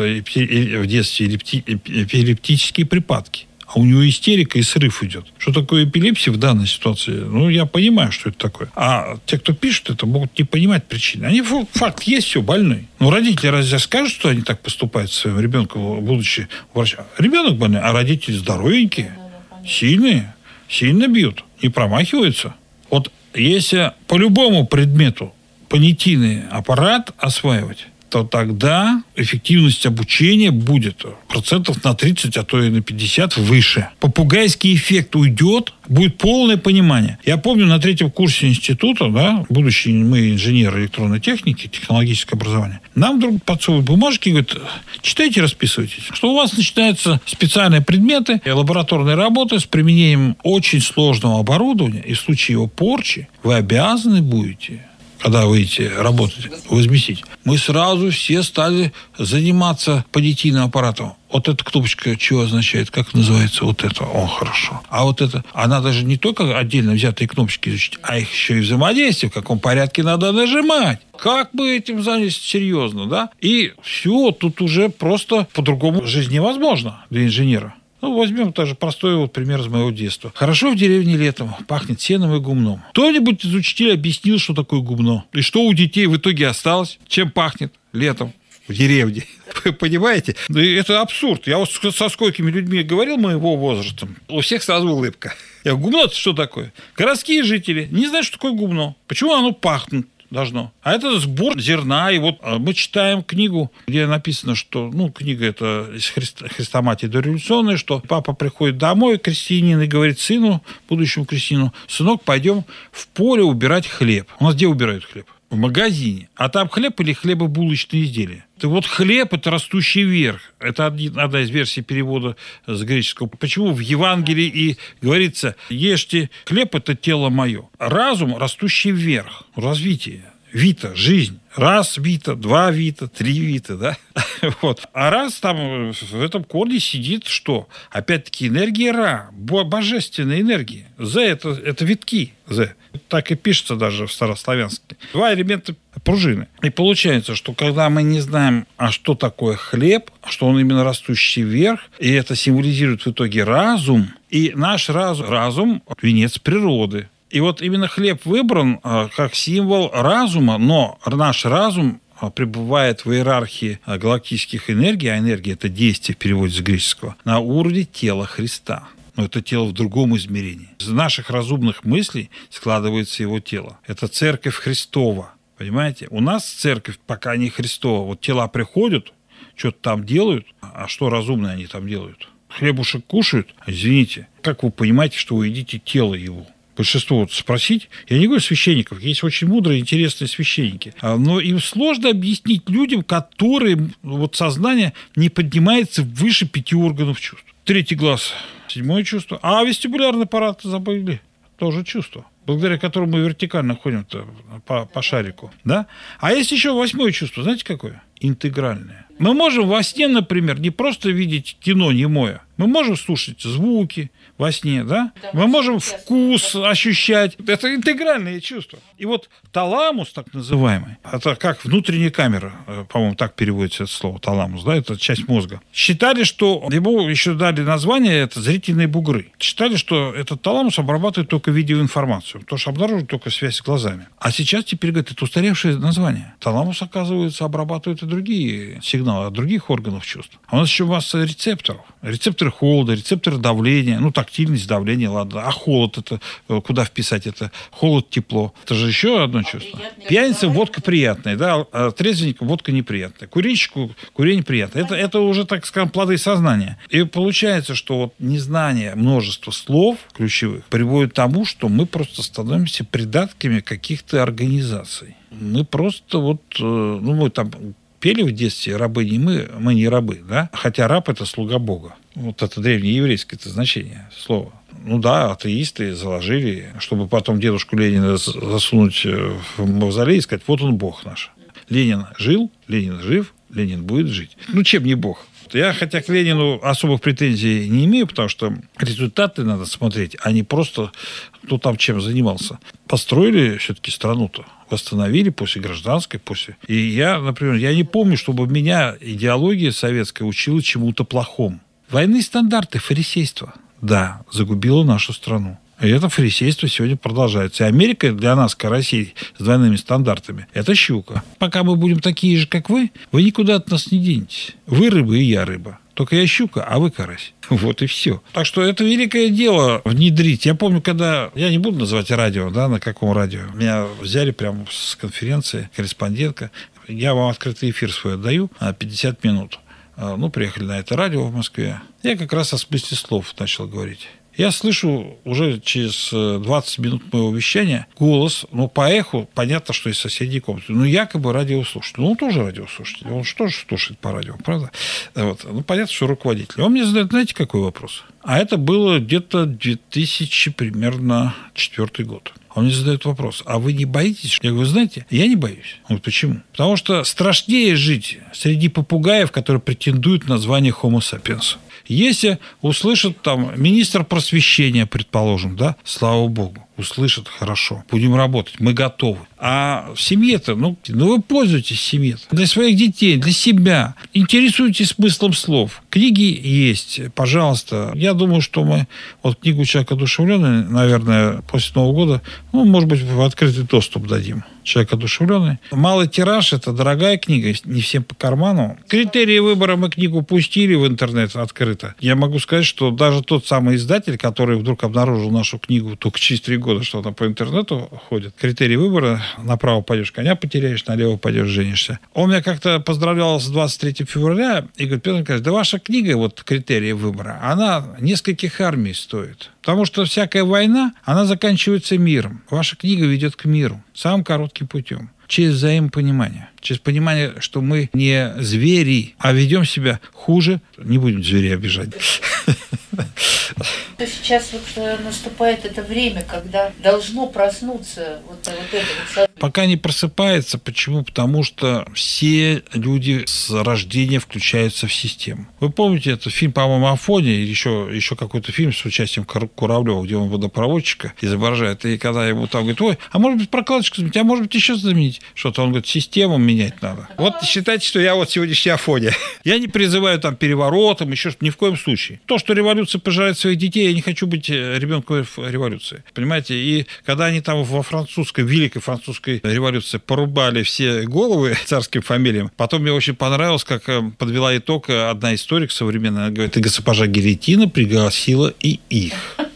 в детстве эпилептические припадки. А у него истерика и срыв идет. Что такое эпилепсия в данной ситуации? Я понимаю, что это такое. А те, кто пишет это, могут не понимать причины. Они, факт есть, все, больной. Родители разве скажут, что они так поступают со своим ребенком, будучи врачом? Ребенок больной, а родители здоровенькие, сильные, сильно бьют, не промахиваются. Вот если по любому предмету понятийный аппарат осваивать, то тогда эффективность обучения будет процентов на 30, а то и на 50 выше. Попугайский эффект уйдет, будет полное понимание. Я помню, на 3-м курсе института, будущие мы инженеры электронной техники, технологическое образование, нам вдруг подсовывают бумажки и говорят, читайте, расписывайтесь, что у вас начинаются специальные предметы, лабораторные работы с применением очень сложного оборудования, и в случае его порчи вы обязаны будете, когда вы идете работать, возместить. Мы сразу все стали заниматься понятийным аппаратом. Вот эта кнопочка чего означает? Как называется вот это? Хорошо. А вот это, она даже не только отдельно взятые кнопочки изучить, а их еще и взаимодействие, в каком порядке надо нажимать. Как бы этим занялись серьезно, да? И все, тут уже просто по-другому жизнь невозможна для инженера. Возьмем даже простой пример из моего детства. Хорошо в деревне летом, пахнет сеном и гумном. Кто-нибудь из учителей объяснил, что такое гумно? И что у детей в итоге осталось? Чем пахнет летом в деревне? Понимаете? Это абсурд. Я со сколькими людьми говорил моего возраста, у всех сразу улыбка. Я говорю, гумно-то что такое? Городские жители не знают, что такое гумно. Почему оно пахнет должно? А это сбор зерна. И вот мы читаем книгу, где написано, что, книга это из Хрестоматии дореволюционная, что папа приходит домой, крестьянин, и говорит сыну, будущему крестьянину, сынок, пойдем в поле убирать хлеб. У нас где убирают хлеб? В магазине. А там хлеб или хлебобулочные изделия. Вот хлеб – это растущий вверх. Это одна из версий перевода с греческого. Почему в Евангелии и говорится, ешьте хлеб – это тело мое. Разум – растущий вверх. Развитие. Вита, жизнь. Раз вита, 2 вита, 3 вита, да? Вот. А раз там в этом корне сидит что? Опять-таки энергия Ра, божественная энергия. З – это витки. З. Так и пишется даже в старославянске. 2 элемента пружины. И получается, что когда мы не знаем, что такое хлеб, что он именно растущий вверх, и это символизирует в итоге разум, и наш разум – венец природы. И вот именно хлеб выбран как символ разума, но наш разум пребывает в иерархии галактических энергий, а энергия – это действие в переводе с греческого, на уровне тела Христа. Но это тело в другом измерении. Из наших разумных мыслей складывается его тело. Это церковь Христова. Понимаете? У нас церковь пока не Христова. Вот тела приходят, что-то там делают, а что разумное они там делают? Хлебушек кушают? Извините. Как вы понимаете, что вы едите тело его? Большинство вот спросить, я не говорю священников, есть очень мудрые, интересные священники, но им сложно объяснить людям, которые вот сознание не поднимается выше 5 органов чувств. 3 глаз, 7 чувство, а вестибулярный аппарат забыли, тоже чувство, благодаря которому мы вертикально ходим по шарику, да? А есть еще 8 чувство, знаете какое? Интегральное. Мы можем во сне, например, не просто видеть кино немое, мы можем слушать звуки во сне, да? Мы можем вкус ощущать. Это интегральные чувства. И вот таламус, так называемый, это как внутренняя камера, по-моему, так переводится это слово, таламус, да, это часть мозга. Считали, что ему еще дали название, это зрительные бугры. Считали, что этот таламус обрабатывает только видеоинформацию, потому что обнаруживает только связь с глазами. А сейчас теперь, говорят, это устаревшее название. Таламус, оказывается, обрабатывает и другие сигналы от других органов чувств. А у нас еще масса рецепторов. Рецепторы холода, рецепторы давления, тактильность, давление, ладно. А холод это, куда вписать это? Холод, тепло. Это же еще одно чувство. Пьяница водка приятная, да, а трезвеннику водка неприятная. Курильщику курение приятное. Это уже, так скажем, плоды сознания. И получается, что вот незнание множества слов ключевых приводит к тому, что мы просто становимся придатками каких-то организаций. Мы просто мы там пели в детстве «рабы не мы не рабы», да? Хотя раб – это слуга Бога. Вот это древнееврейское значение слова. Атеисты заложили, чтобы потом дедушку Ленина засунуть в мавзолей и сказать: вот он Бог наш. Ленин жил, Ленин жив, Ленин будет жить. Чем не Бог? Я, хотя к Ленину особых претензий не имею, потому что результаты надо смотреть, а не просто кто там чем занимался. Построили все-таки страну-то, восстановили после гражданской, И я, например, не помню, чтобы меня идеология советская учила чему-то плохому. Двойные стандарты, фарисейство, да, загубило нашу страну. И это фарисейство сегодня продолжается. И Америка для нас, карасей с двойными стандартами, это щука. Пока мы будем такие же, как вы никуда от нас не денетесь. Вы рыба, и я рыба. Только я щука, а вы карась. Вот и все. Так что это великое дело внедрить. Я помню, когда... Я не буду называть радио, да, на каком радио. Меня взяли прямо с конференции, корреспондентка. Я вам открытый эфир свой отдаю на 50 минут. Приехали на это радио в Москве. Я как раз о смысле слов начал говорить. Я слышу уже через 20 минут моего вещания голос, по эху понятно, что из соседней комнаты. Якобы радиослушатель. Он тоже радиослушатель. Он же тоже слушает по радио, правда? Понятно, что руководитель. Он мне задает, знаете, какой вопрос? А это было где-то 2004 год. Он мне задает вопрос: а вы не боитесь? Я говорю: знаете, я не боюсь. Он говорит: почему? Потому что страшнее жить среди попугаев, которые претендуют на звание Homo sapiens. Если услышат министр просвещения, предположим, да, слава богу, услышат, хорошо, будем работать, мы готовы. А в семье-то, вы пользуетесь семьей. Для своих детей, для себя. Интересуйтесь смыслом слов. Книги есть, пожалуйста. Я думаю, что мы книгу «Человек одушевленный», наверное, после Нового года, может быть, в открытый доступ дадим. «Человек одушевленный». Малый тираж – это дорогая книга, не всем по карману. Критерии выбора мы книгу пустили в интернет открыто. Я могу сказать, что даже тот самый издатель, который вдруг обнаружил нашу книгу только через 3 года, что она по интернету ходит, критерий выбора: направо пойдешь, коня потеряешь, налево пойдешь, женишься. Он меня как-то поздравлял с 23 февраля и говорит: Петр Николаевич, да ваша книга, критерии выбора, она нескольких армий стоит. Потому что всякая война, она заканчивается миром. Ваша книга ведет к миру самым коротким путем. Через взаимопонимание. Через понимание, что мы не звери, а ведем себя хуже. Не будем зверей обижать. Сейчас наступает это время, когда должно проснуться это сознание. Пока не просыпается. Почему? Потому что все люди с рождения включаются в систему. Вы помните этот фильм, по-моему, «Афоня», или еще какой-то фильм с участием Куравлева, где он водопроводчика изображает. И когда ему говорит: ой, а может быть прокладочку заменить, а может быть еще заменить что-то. Он говорит: систему менять надо. Считайте, что я сегодняшний Афоня. Я не призываю переворотом, еще что-то, ни в коем случае. То, что революция пожирает своих детей, я не хочу быть ребенком революции. Понимаете? И когда они во великой французской революции порубали все головы царским фамилиям, потом мне очень понравилось, как подвела итог одна историк современная. Она говорит: и госпожа гильотина пригласила и их.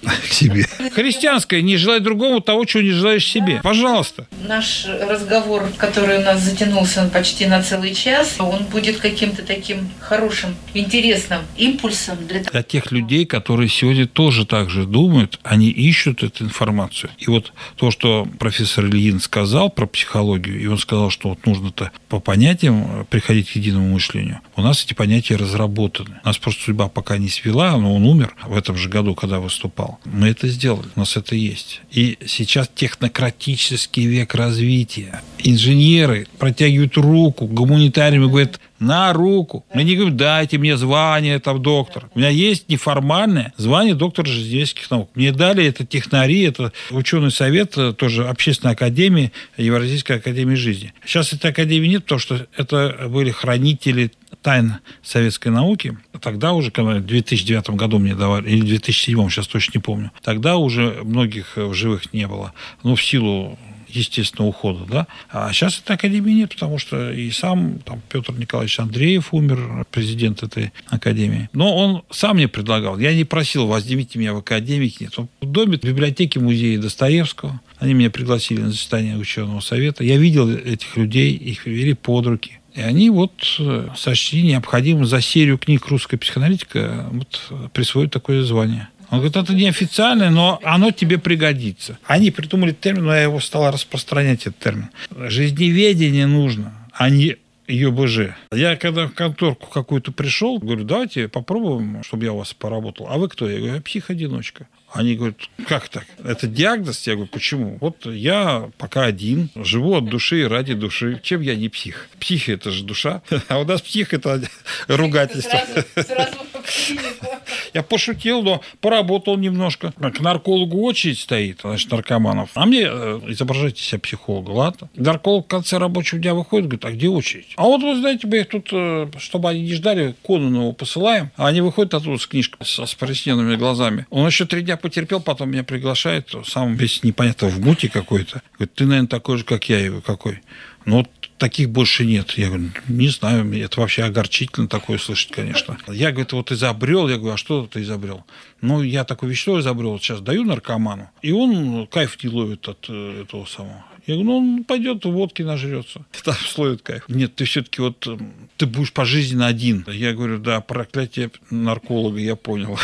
к себе. Христианское: не желай другому того, чего не желаешь себе. Пожалуйста. Наш разговор, который у нас затянулся почти на целый час, он будет каким-то таким хорошим, интересным импульсом для тех людей, которые сегодня тоже так же думают, они ищут эту информацию. И вот то, что профессор Ильин сказал про психологию, и он сказал, что вот нужно-то по понятиям приходить к единому мышлению. У нас эти понятия разработаны. Нас просто судьба пока не свела, но он умер в этом же году, когда выступал. Мы это сделали, у нас это есть. И сейчас технократический век развития. Инженеры протягивают руку, гуманитариям говорят: на руку. Мы не говорим: дайте мне звание там доктор. У меня есть неформальное звание доктора жизнедействительных наук. Мне дали это технари, это ученый совет, тоже общественная академия, Евразийская академия жизни. Сейчас этой академии нет, потому что это были хранители тайн советской науки. Тогда уже, когда в 2009 году мне давали, или в 2007, сейчас точно не помню, тогда уже многих в живых не было. Но в силу естественного ухода, да. А сейчас этой академии нет, потому что и сам там Петр Николаевич Андреев умер, президент этой академии. Но он сам мне предлагал. Я не просил: возьмите меня в академик. Нет. Он в доме, в библиотеке музея Достоевского. Они меня пригласили на заседание ученого совета. Я видел этих людей, их вели под руки. И они вот сочли необходимым за серию книг «Русская психоаналитика» вот присвоить такое звание. Он говорит: это неофициальное, но оно тебе пригодится. Они придумали термин, но я его стал распространять, этот термин. Жизневедение нужно, а не ЕБЖ. Я когда в конторку какую-то пришел, говорю: давайте попробуем, чтобы я у вас поработал. А вы кто? Я говорю: я псих-одиночка. Они говорят: как так? Это диагноз? Я говорю: почему? Вот я пока один, живу от души и ради души. Чем я не псих? Псих – это же душа. А у нас псих – это ругательство. Сразу в клинику. Я пошутил, но поработал немножко. К наркологу очередь стоит, значит, наркоманов. А мне изображайте себя психолога, ладно? Нарколог в конце рабочего дня выходит, говорит: а где очередь? А вот, вы знаете, мы их тут, чтобы они не ждали, Кононову посылаем, а они выходят оттуда с книжкой с проясненными глазами. Он еще 3 дня потерпел, потом меня приглашает, сам весь непонятно в муте какой-то. Говорит: ты, наверное, такой же, как я. Я говорю: какой? Ну, вот таких больше нет. Я говорю: не знаю, это вообще огорчительно такое слышать, конечно. Я, говорит, вот изобрел. Я говорю: а что ты изобрел? Ну, я такое вещество изобрел, вот сейчас даю наркоману, и он кайф не ловит от этого самого. Я говорю: ну, он пойдет, водки нажрется. Там словит кайф. Нет, ты все-таки вот, ты будешь пожизненно один. Я говорю: да, проклятие нарколога, я понял.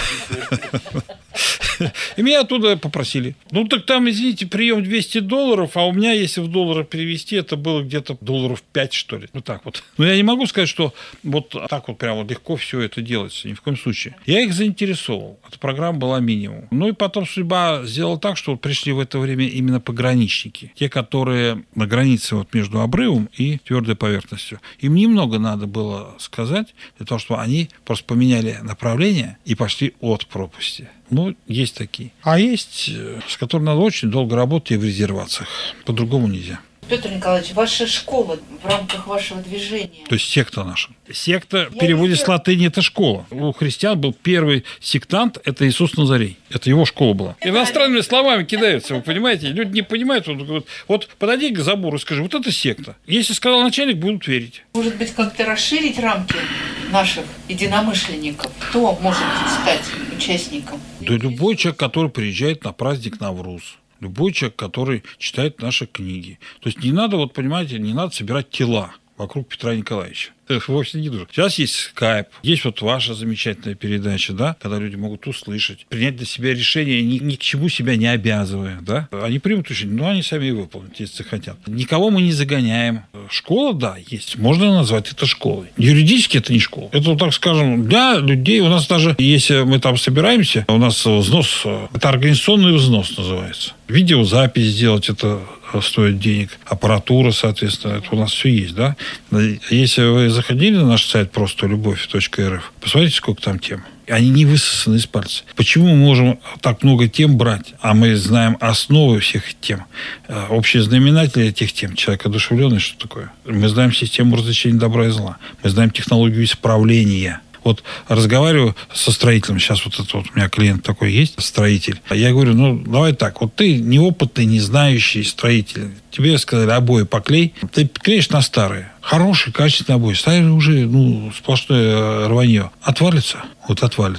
И меня оттуда попросили. Ну, так там, извините, прием $200, а у меня, если в доллары перевести, это было где-то $5, что ли. Вот так вот. Но я не могу сказать, что вот так вот прямо легко все это делается. Ни в коем случае. Я их заинтересовал. Эта программа была минимум. Ну, и потом судьба сделала так, что пришли в это время именно пограничники. Те, которые на границе вот между обрывом и твердой поверхностью. Им немного надо было сказать, для того, чтобы они просто поменяли направление и пошли от пропасти. Ну, есть такие. А есть, с которыми надо очень долго работать и в резервациях. По-другому нельзя. Петр Николаевич, ваша школа в рамках вашего движения. То есть секта наша. Секта в переводе с латыни – это школа. У христиан был первый сектант – это Иисус Назарей. Это его школа была. Иностранными словами кидаются, вы понимаете? Люди не понимают. Вот подойди к забору и скажи: вот это секта. Если сказал начальник, будут верить. Может быть, как-то расширить рамки наших единомышленников? Кто может стать участником? Да любой человек, который приезжает на праздник Навруз. Любой человек, который читает наши книги. То есть не надо, вот понимаете, не надо собирать тела вокруг Петра Николаевича. Это вовсе не нужно. Сейчас есть скайп, есть вот ваша замечательная передача, да, когда люди могут услышать, принять для себя решение, ни к чему себя не обязывая, да. Они примут решение, но они сами и выполнят, если хотят. Никого мы не загоняем. Школа, да, есть. Можно назвать это школой. Юридически это не школа. Это, вот так скажем, для людей. У нас даже, если мы там собираемся, у нас взнос, это организационный взнос называется. Видеозапись сделать, это стоит денег. Аппаратура, соответственно, это у нас все есть, да. Если вы заходили на наш сайт просто любовь.рф, посмотрите, сколько там тем. Они не высосаны из пальца. Почему мы можем так много тем брать, а мы знаем основы всех тем, общие знаменатели этих тем, человек одушевленный, что такое? Мы знаем систему развлечения добра и зла, мы знаем технологию исправления. Вот разговариваю со строителем, сейчас вот этот вот у меня клиент такой есть, строитель. Я говорю: ну, давай так, вот ты неопытный, не знающий строитель. Тебе сказали: обои поклей. Ты клеишь на старые. Хорошие, качественные обои. Старые уже, сплошное рванье. Отвалится? Вот отвалится.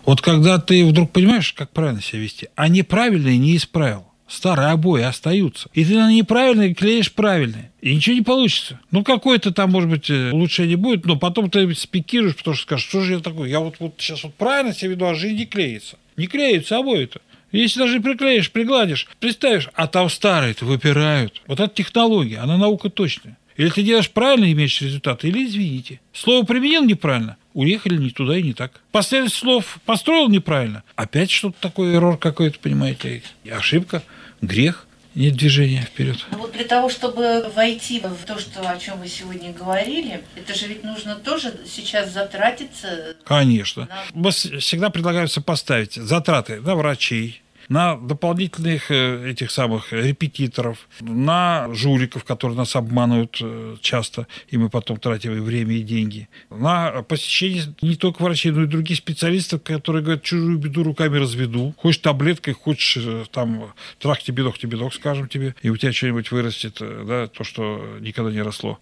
Вот когда ты вдруг понимаешь, как правильно себя вести, а неправильные не исправил. Старые обои остаются. И ты на неправильные клеишь правильные. И ничего не получится. Ну, какое-то там, может быть, улучшение будет, но потом ты спикируешь, потому что скажешь, что же я такой? Я вот сейчас вот правильно себя веду, а жизнь не клеится. Не клеются обои-то. Если даже приклеишь, пригладишь, приставишь, а там старые-то выпирают. Вот это технология, она наука точная. Или ты делаешь правильно, имеешь результат, или извините. Слово применил неправильно, уехали не туда и не так. Последовательность слов построил неправильно, опять что-то такое, эррор какой-то, понимаете, ошибка, грех. Нет движения вперед. Ну вот для того, чтобы войти в то, о чем вы сегодня говорили, это же ведь нужно тоже сейчас затратиться. Конечно. Мы всегда предлагаем сопоставить затраты на врачей, на дополнительных этих самых репетиторов, на жуликов, которые нас обманывают часто, и мы потом тратим и время, и деньги, на посещение не только врачей, но и других специалистов, которые говорят, чужую беду руками разведу. Хочешь таблеткой, хочешь там трах-тебе-дох, скажем тебе, и у тебя что-нибудь вырастет, да, то, что никогда не росло.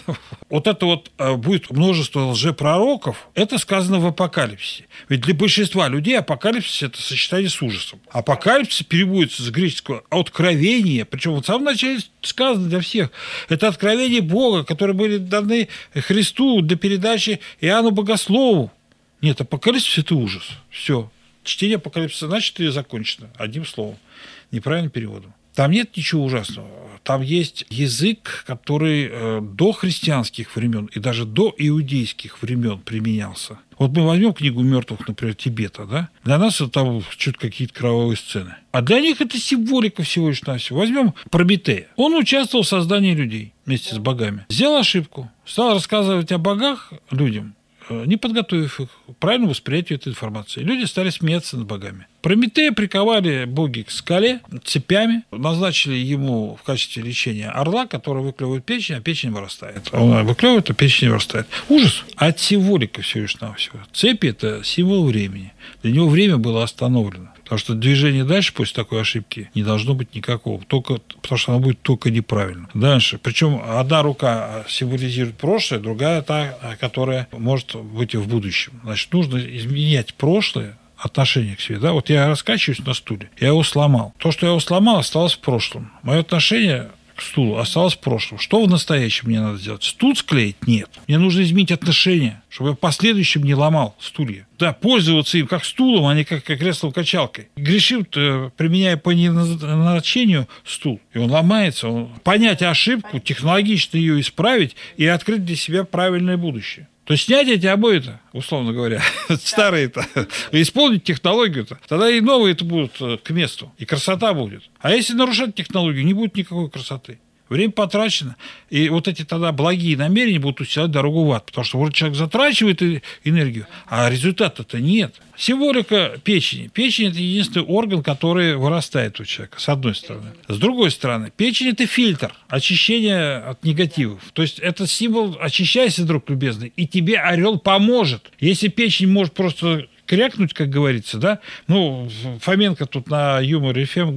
Вот это вот будет множество лжепророков, это сказано в Апокалипсисе. Ведь для большинства людей апокалипсис – это сочетание с ужасом. Апокалипсис переводится с греческого «откровение», причем в самом начале сказано для всех. Это откровение Бога, которые были даны Христу для передачи Иоанну Богослову. Нет, апокалипсис – это ужас. Все. Чтение апокалипсиса, значит, и закончено. Одним словом. Неправильным переводом. Там нет ничего ужасного. Там есть язык, который до христианских времен и даже до иудейских времен применялся. Вот мы возьмем книгу мертвых, например, Тибета, да? Для нас это там чуть какие-то кровавые сцены. А для них это символика всего лишь навсего. Возьмем Прометея. Он участвовал в создании людей вместе с богами. Сделал ошибку. Стал рассказывать о богах людям, не подготовив их к правильному восприятию этой информации. Люди стали смеяться над богами. Прометея приковали боги к скале цепями, назначили ему в качестве лечения орла, который выклевывает печень, а печень вырастает. Он выклевывает, а печень не вырастает. Ужас! От символика всего лишь навсего. Цепи – это символ времени. Для него время было остановлено. Потому что движение дальше после такой ошибки не должно быть никакого, потому что оно будет только неправильно. Дальше. Причем одна рука символизирует прошлое, другая та, которая может быть и в будущем. Значит, нужно изменять прошлое, отношение к себе. Да? Вот я раскачиваюсь на стуле, я его сломал. То, что я его сломал, осталось в прошлом. Мое отношение к стулу осталось в прошлом. Что в настоящем мне надо сделать? Стул склеить? Нет. Мне нужно изменить отношения, чтобы я в последующем не ломал стулья. Да, пользоваться им как стулом, а не как креслом-качалкой. Грешим, применяя по неназначению стул, и он ломается. Понять ошибку, технологично ее исправить и открыть для себя правильное будущее. То есть снять эти обои-то, условно говоря, старые-то, исполнить технологию-то, тогда и новые-то будут к месту, и красота будет. А если нарушать технологию, не будет никакой красоты. Время потрачено, и вот эти тогда благие намерения будут устилать дорогу в ад, потому что вроде человек затрачивает энергию, а результата-то нет. Символика печени. Печень – это единственный орган, который вырастает у человека, с одной стороны. С другой стороны, печень – это фильтр очищения от негативов. То есть это символ «очищайся, друг любезный», и тебе орел поможет. Если печень может просто крякнуть, как говорится, да? Ну, Фоменко тут на Юмор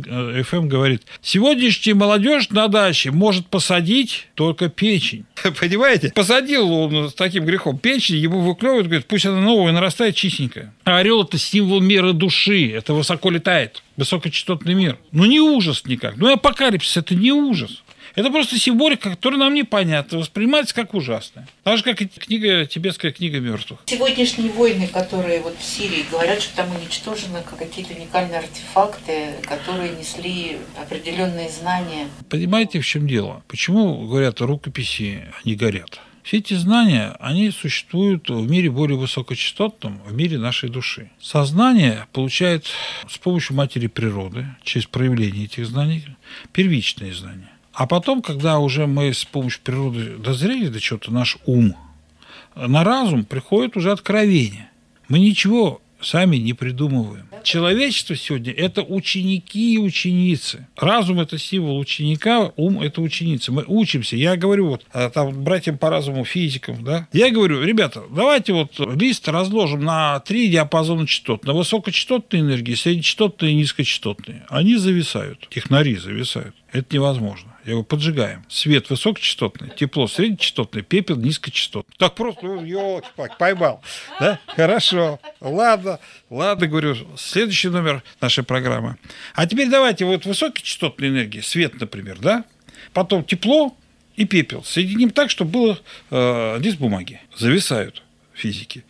FM говорит, сегодняшняя молодежь на даче может посадить только печень. Понимаете? Посадил он с таким грехом печень, ему выклевывают, говорит, пусть она новая, нарастает чистенькая. А орел – это символ мира души, это высоко летает, высокочастотный мир. Ну, не ужас никак. Ну, и апокалипсис – это не ужас. Это просто символика, которая нам непонятна, воспринимается как ужасная. Так же, как и тибетская книга мертвых. Сегодняшние войны, которые вот в Сирии, говорят, что там уничтожены какие-то уникальные артефакты, которые несли определенные знания. Понимаете, в чем дело? Почему, говорят, рукописи не горят? Все эти знания, они существуют в мире более высокочастотном, в мире нашей души. Сознание получает с помощью матери природы, через проявление этих знаний, первичные знания. А потом, когда уже мы с помощью природы дозрели до чего-то, наш ум, на разум приходит уже откровение. Мы ничего сами не придумываем. Человечество сегодня – это ученики и ученицы. Разум – это символ ученика, ум – это ученица. Мы учимся. Я говорю вот там, братьям по разуму, физикам, да? Я говорю, ребята, давайте вот лист разложим на 3 диапазона частот. На высокочастотные энергии, среднечастотные и низкочастотные. Они зависают. Технари зависают. Это невозможно. Я говорю, поджигаем. Свет высокочастотный, тепло среднечастотное, пепел низкочастотный. Так просто, елки-палки, поймал. Да? Хорошо. Ладно, говорю, следующий номер нашей программы. А теперь давайте вот высокочастотная энергия, свет, например, да? Потом тепло и пепел. Соединим так, чтобы было лист бумаги. Зависают физики.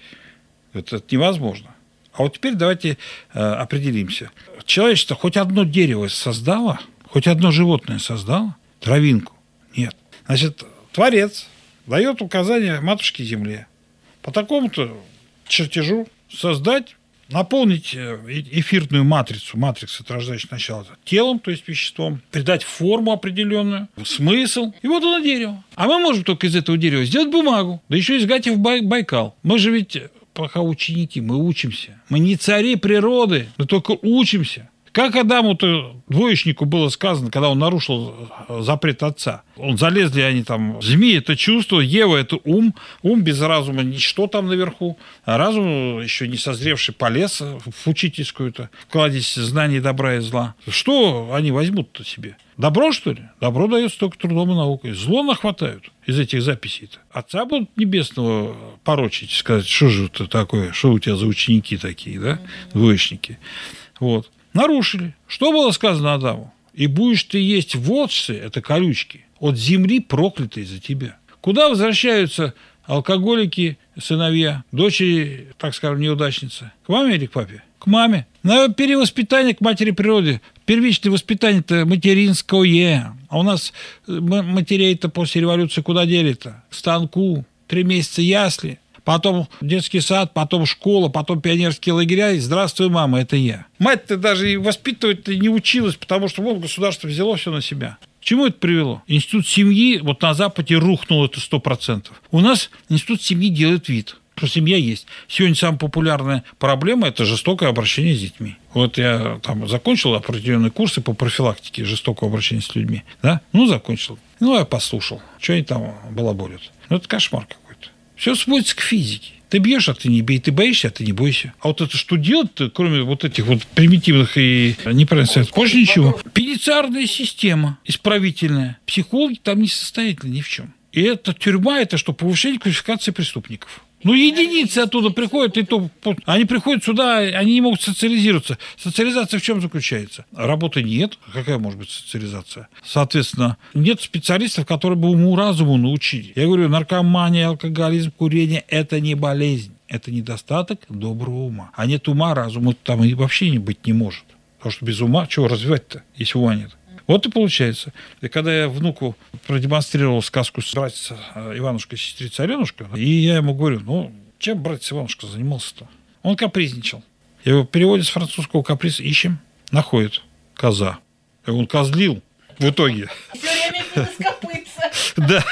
Это невозможно. А вот теперь давайте определимся. Человечество хоть одно дерево создало, хоть одно животное создало, травинку? Нет. Значит, Творец дает указание матушке Земле по такому-то чертежу создать, наполнить эфирную матрицу, матрицу, это рождающее начало, телом, то есть веществом, придать форму определенную, смысл, и вот оно дерево. А мы можем только из этого дерева сделать бумагу, да еще и сгать в Байкал. Мы же ведь пока ученики, мы учимся. Мы не цари природы, мы только учимся. Как Адаму-то, двоечнику, было сказано, когда он нарушил запрет отца. Залезли они там, змеи – это чувство, Ева – это ум без разума – ничто там наверху, а разум, еще не созревший, полез в учительскую-то, кладезь знаний добра и зла. Что они возьмут-то себе? Добро, что ли? Добро дается только трудом и наукой. Зло нахватают из этих записей-то. Отца будут небесного порочить, сказать, что же это такое, что у тебя за ученики такие, да, двоечники. Вот. Нарушили. Что было сказано Адаму? «И будешь ты есть волчцы, это колючки, от земли проклятой за тебя». Куда возвращаются алкоголики, сыновья, дочери, так скажем, неудачницы? К маме или к папе? К маме. На перевоспитание к матери природы. Первичное воспитание-то материнское. А у нас матерей-то после революции куда дели-то? К станку. 3 месяца ясли. Потом детский сад, потом школа, потом пионерские лагеря. И здравствуй, мама, это я. Мать-то даже и воспитывать-то не училась, потому что вот государство взяло все на себя. К чему это привело? Институт семьи вот на Западе рухнул это 100%. У нас институт семьи делает вид, что семья есть. Сегодня самая популярная проблема – это жестокое обращение с детьми. Вот я там закончил определенные курсы по профилактике жестокого обращения с людьми. Да? Закончил. Я послушал, что они там балаболят. Это кошмар какой-то. Все сводится к физике. Ты бьешь, а ты не бей. Ты боишься, а ты не бойся. А вот это что делать-то, кроме вот этих вот примитивных и неправильных советов? Больше ничего. Пенитенциарная система исправительная. Психологи там не состоятельны ни в чем. И эта тюрьма – это что, повышение квалификации преступников. Единицы оттуда приходят, и то они приходят сюда, они не могут социализироваться. Социализация в чем заключается? Работы нет. Какая может быть социализация? Соответственно, нет специалистов, которые бы уму-разуму научили. Я говорю, наркомания, алкоголизм, курение – это не болезнь, это недостаток доброго ума. А нет ума, разума там и вообще быть не может. Потому что без ума чего развивать-то, если ума нет? Вот и получается. И когда я внуку продемонстрировал сказку «Братец Иванушка и сестрица Аленушка», и я ему говорю, чем братец Иванушка занимался-то? Он капризничал. Я его переводит с французского «каприз» ищем, находит коза. Он козлил в итоге. Все время без копытца. Да.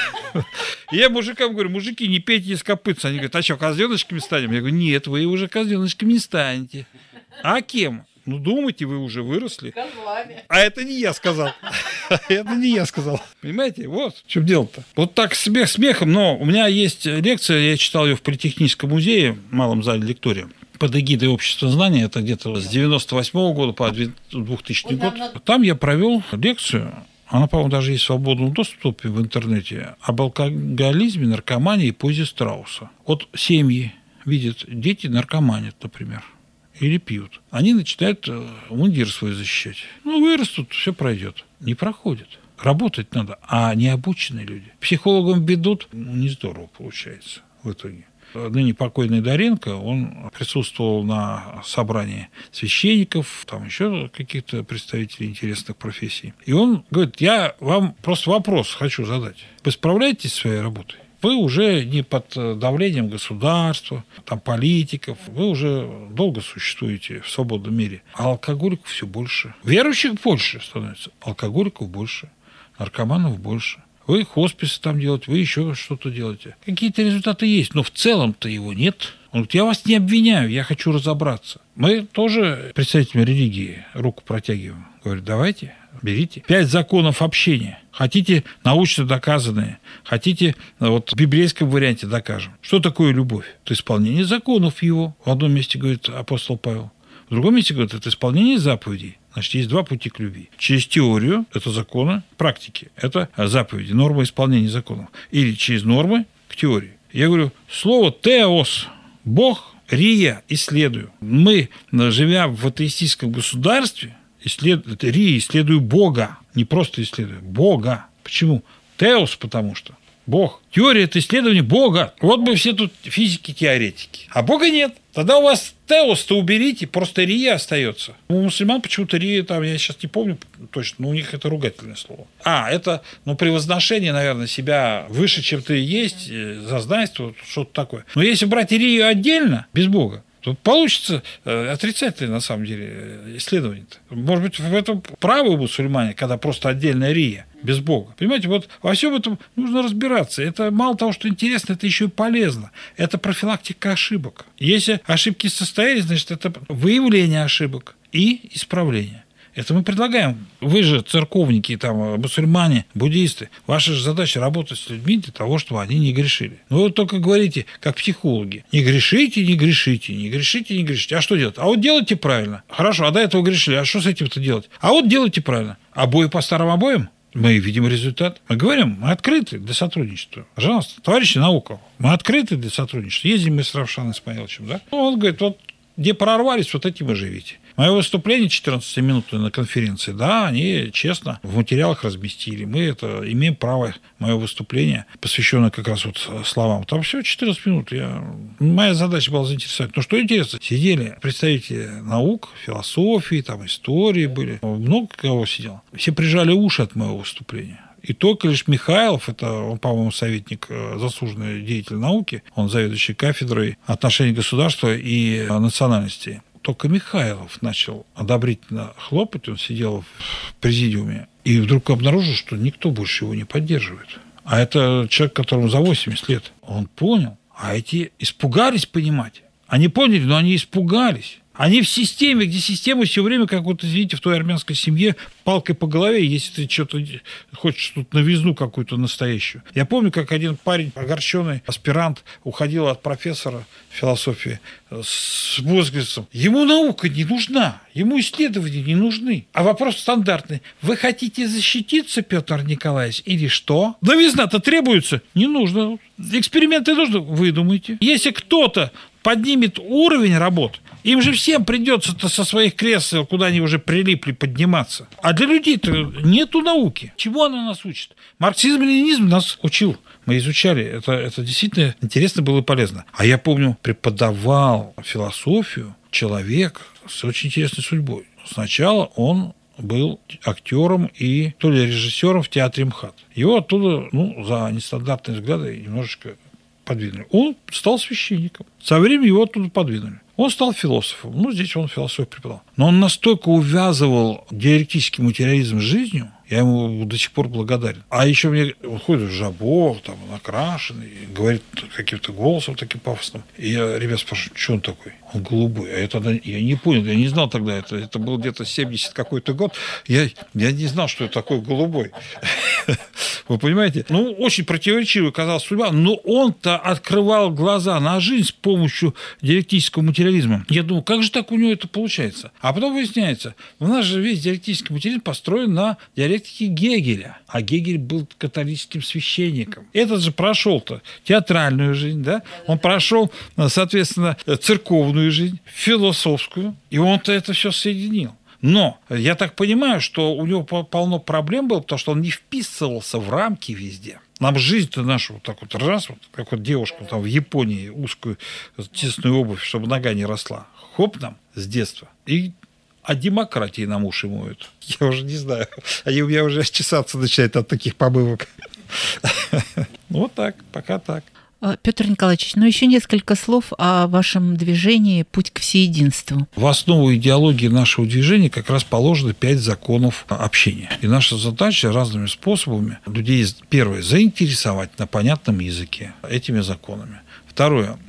Я мужикам говорю, мужики, не пейте из копытца. Они говорят, а что, козленочками станем? Я говорю, нет, вы уже козленочками не станете. А кем? Думайте, вы уже выросли. Козлами. А это не я сказал. Это не я сказал. Понимаете? Вот в чем дело-то. Вот так смех смехом, но у меня есть лекция, я читал ее в Политехническом музее, в малом зале лектория, под эгидой Общества знания, это где-то с 98 года по 2000 год. Там я провел лекцию, она, по-моему, даже есть в свободном доступе в интернете, об алкоголизме, наркомании и позе страуса. Вот семьи видят, дети наркоманят, например, или пьют. Они начинают мундир свой защищать. Вырастут, все пройдет. Не проходит. Работать надо, а не обученные люди. Психологам ведут, не здорово получается в итоге. Ныне покойный Доренко, он присутствовал на собрании священников, там еще каких-то представителей интересных профессий. И он говорит, я вам просто вопрос хочу задать. Вы справляетесь со своей работой? Вы уже не под давлением государства, там, политиков, вы уже долго существуете в свободном мире. А алкоголиков все больше. Верующих больше становится, алкоголиков больше, наркоманов больше. Вы хосписы там делаете, вы еще что-то делаете. Какие-то результаты есть, но в целом-то его нет. Он говорит, я вас не обвиняю, я хочу разобраться. Мы тоже представителям религии руку протягиваем. Говорят, давайте, берите. 5 законов общения. Хотите научно доказанные, хотите в библейском варианте докажем. Что такое любовь? Это исполнение законов его. В одном месте говорит апостол Павел. В другом месте говорят, это исполнение заповедей. Значит, есть два пути к любви. Через теорию, это законы, практики, это заповеди, нормы исполнения законов. Или через нормы к теории. Я говорю, слово «теос», Бог, рия, исследую. Мы, живя в атеистическом государстве, исследую Бога. Не просто исследую, Бога. Почему? Теос, потому что Бог. Теория – это исследование Бога. Вот мы все тут физики-теоретики. А Бога нет. Тогда у вас теос-то уберите, просто рия остается. У мусульман почему-то рия, там, я сейчас не помню точно, но у них это ругательное слово. Это, превозношение, наверное, себя выше, чем ты есть, зазнайство, что-то такое. Но если брать рию отдельно, без Бога, то получится отрицательное, на самом деле, исследование-то. Может быть, в этом правы мусульмане, когда просто отдельная рия, без Бога. Понимаете, вот во всем этом нужно разбираться. Это мало того, что интересно, это еще и полезно. Это профилактика ошибок. Если ошибки состоялись, значит, это выявление ошибок и исправление. Это мы предлагаем. Вы же церковники, мусульмане, буддисты. Ваша же задача работать с людьми для того, чтобы они не грешили. Но вы только говорите, как психологи. Не грешите, не грешите, не грешите, не грешите. А что делать? А вот делайте правильно. Хорошо, а до этого грешили. А что с этим-то делать? А вот делайте правильно. Обои по старым обоям? Мы видим результат. Мы говорим, мы открыты для сотрудничества. Пожалуйста, товарищи наука, мы открыты для сотрудничества. Ездим мы с Равшаном Исмаиловичем, да? Он говорит, вот где прорвались, вот этим и живите. Мое выступление 14-минутное на конференции, да, они честно в материалах разместили. Мы это имеем право, мое выступление, посвященное как раз вот словам. Там всего 14 минут. Моя задача была заинтересовать. Но что интересно, сидели представители наук, философии, истории были. Много кого сидел. Все прижали уши от моего выступления. И только лишь Михайлов, это он, по-моему, советник, заслуженный деятель науки, он заведующий кафедрой отношений государства и национальности. Только Михайлов начал одобрительно хлопать, он сидел в президиуме, и вдруг обнаружил, что никто больше его не поддерживает. А это человек, которому за 80 лет. Он понял, а эти испугались понимать. Они поняли, но они испугались. Они в системе, где система все время, как вот, извините, в той армянской семье, палкой по голове, если ты что-то хочешь тут новизну какую-то настоящую. Я помню, как один парень, огорченный аспирант, уходил от профессора философии с возгласом: ему наука не нужна, ему исследования не нужны. А вопрос стандартный: вы хотите защититься, Петр Николаевич, или что? Новизна-то требуется? Не нужно. Эксперименты нужны? Вы думаете. Если кто-то поднимет уровень работ, им же всем придется-то со своих кресел, куда они уже прилипли, подниматься. А для людей-то нету науки. Чему она нас учит? Марксизм-ленинизм нас учил. Мы изучали. Это действительно интересно было и полезно. А я помню, преподавал философию человек с очень интересной судьбой. Сначала он был актером и то ли режиссером в театре МХАТ. Его оттуда, за нестандартные взгляды немножечко подвинули. Он стал священником. Со временем его оттуда подвинули. Он стал философом. Здесь он философию преподавал. Но он настолько увязывал диалектический материализм с жизнью, я ему до сих пор благодарен. А еще мне ходит в жабо, накрашенный, говорит каким-то голосом таким пафосным. И я ребят спрашиваю, что он такой? Он голубой. А я не понял, я не знал тогда. Это был где-то 70 какой-то год. Я не знал, что это такой голубой. Вы понимаете? Очень противоречивая казалась судьба, но он-то открывал глаза на жизнь с помощью диалектического материализма. Я думаю, как же так у него это получается? А потом выясняется, у нас же весь диалектический материализм построен на диалектике Гегеля. А Гегель был католическим священником. Этот же прошел-то театральную жизнь, да? Он прошел, соответственно, церковную жизнь, философскую, и он-то это все соединил. Но я так понимаю, что у него полно проблем было, потому что он не вписывался в рамки везде. Нам жизнь-то нашу вот так вот раз, как вот девушка в Японии, узкую тесную обувь, чтобы нога не росла. Хоп нам с детства. И о демократии нам уши моют. Я уже не знаю. Они у меня уже чесаться начинают от таких побывок. Вот так, пока так. Петр Николаевич, еще несколько слов о вашем движении «Путь к всеединству». В основу идеологии нашего движения как раз положено 5 законов общения. И наша задача разными способами людей, первое, заинтересовать на понятном языке этими законами. Второе,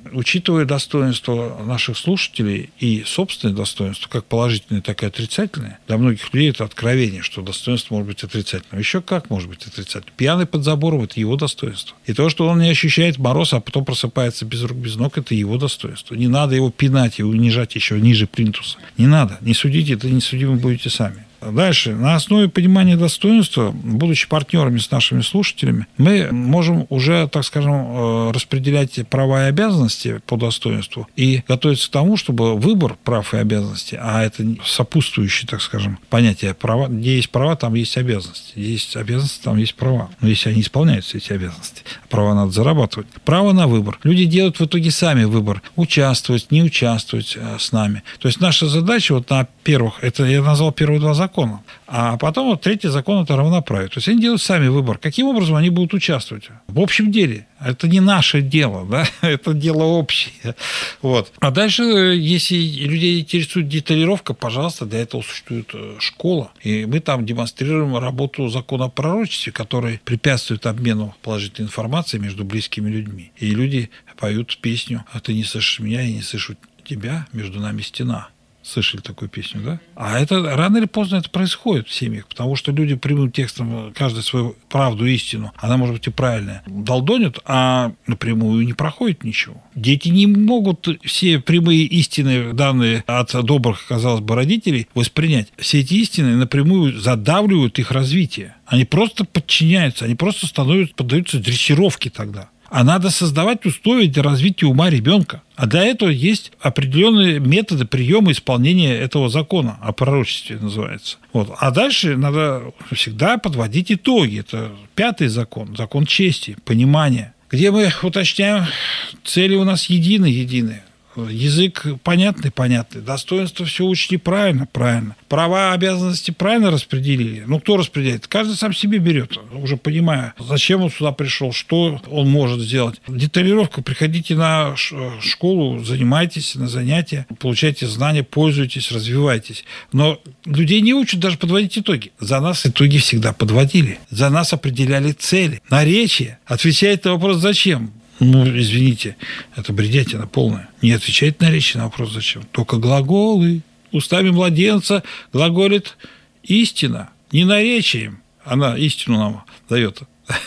учитывая достоинства наших слушателей и собственные достоинства, как положительные, так и отрицательные, для многих людей это откровение, что достоинство может быть отрицательным. Еще как может быть отрицательным? Пьяный под забором – это его достоинство. И то, что он не ощущает мороз, а потом просыпается без рук, без ног, это его достоинство. Не надо его пинать и унижать еще ниже плинтуса. Не надо. Не судите, это не судимы будете сами. Дальше. На основе понимания достоинства, будучи партнерами с нашими слушателями, мы можем уже, так скажем, распределять права и обязанности по достоинству и готовиться к тому, чтобы выбор прав и обязанностей, а это сопутствующее, так скажем, понятие права, где есть права, там есть обязанности. Где есть обязанности, там есть права. Но если они исполняются, эти обязанности, права надо зарабатывать. Право на выбор. Люди делают в итоге сами выбор. Участвовать, не участвовать с нами. То есть наша задача вот на первых, это я назвал первые два закона, а потом вот третий закон – это равноправие. То есть они делают сами выбор, каким образом они будут участвовать в общем деле. Это не наше дело, да? Это дело общее. Вот. А дальше, если людей интересует деталировка, пожалуйста, для этого существует школа. И мы там демонстрируем работу закона о пророчестве, который препятствует обмену положительной информацией между близкими людьми. И люди поют песню «А ты не слышишь меня, я не слышу тебя, между нами стена». Слышали такую песню, да? А это рано или поздно это происходит в семьях, потому что люди прямым текстом каждый свою правду, истину, она может быть и правильная, долдонят, а напрямую не проходит ничего. Дети не могут все прямые истины, данные от добрых, казалось бы, родителей, воспринять. Все эти истины напрямую задавливают их развитие. Они просто подчиняются, они просто поддаются дрессировке тогда. А надо создавать условия для развития ума ребенка. А для этого есть определенные методы приема исполнения этого закона, о пророчестве называется. Вот. А дальше надо всегда подводить итоги. Это 5-й закон, закон чести, понимания, где мы уточняем, цели у нас единые. Язык понятный, достоинство все учли правильно. Права, обязанности правильно распределили. Ну, кто распределяет? Каждый сам себе берет, уже понимая, зачем он сюда пришел, что он может сделать. Деталировка. Приходите на школу, занимайтесь на занятия, получайте знания, пользуйтесь, развивайтесь. Но людей не учат даже подводить итоги. За нас итоги всегда подводили. За нас определяли цели. Наречие отвечает на вопрос «зачем?». Ну, извините, это бредятина полная. Не отвечает на речи на вопрос «зачем?». Только глаголы. Устами младенца глаголит истина. Не наречием. Она истину нам дает.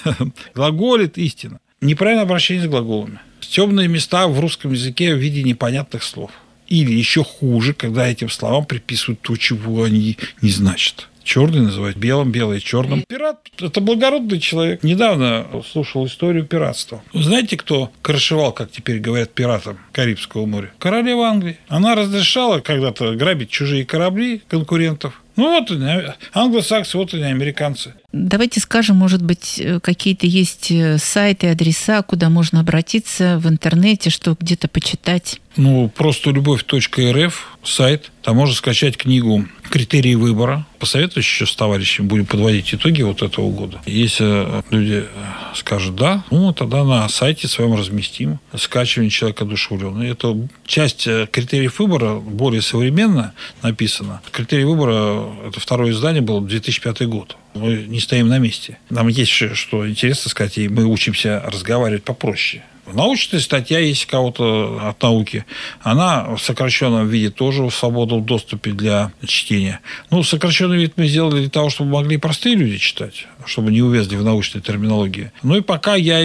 Глаголит истина. Неправильное обращение с глаголами. Темные места в русском языке в виде непонятных слов. Или еще хуже, когда этим словам приписывают то, чего они не значат. Черный называют белым, белый черным. Пират – это благородный человек. Недавно слушал историю пиратства. Знаете, кто крышевал, как теперь говорят, пиратам Карибского моря? Королева Англии. Она разрешала когда-то грабить чужие корабли конкурентов. Ну, вот они, англосаксы, вот они, американцы. Давайте скажем, может быть, какие-то есть сайты, адреса, куда можно обратиться в интернете, что где-то почитать? Ну, просто любовь.рф, сайт. Там можно скачать книгу «Критерии выбора». Посоветуюсь еще с товарищем, будем подводить итоги вот этого года. Если люди скажут «да», ну, тогда на сайте своем разместим. Скачивание человека одушевленный. Это часть критериев выбора более современно написана. Критерии выбора, это второе издание было, 2005 год. Мы не стоим на месте. Нам есть что интересно сказать, и мы учимся разговаривать попроще. Научная статья есть у кого-то от науки. Она в сокращенном виде тоже в свободном доступе для чтения. Ну, сокращенный вид мы сделали для того, чтобы могли простые люди читать, чтобы не увязли в научной терминологии. Ну и пока я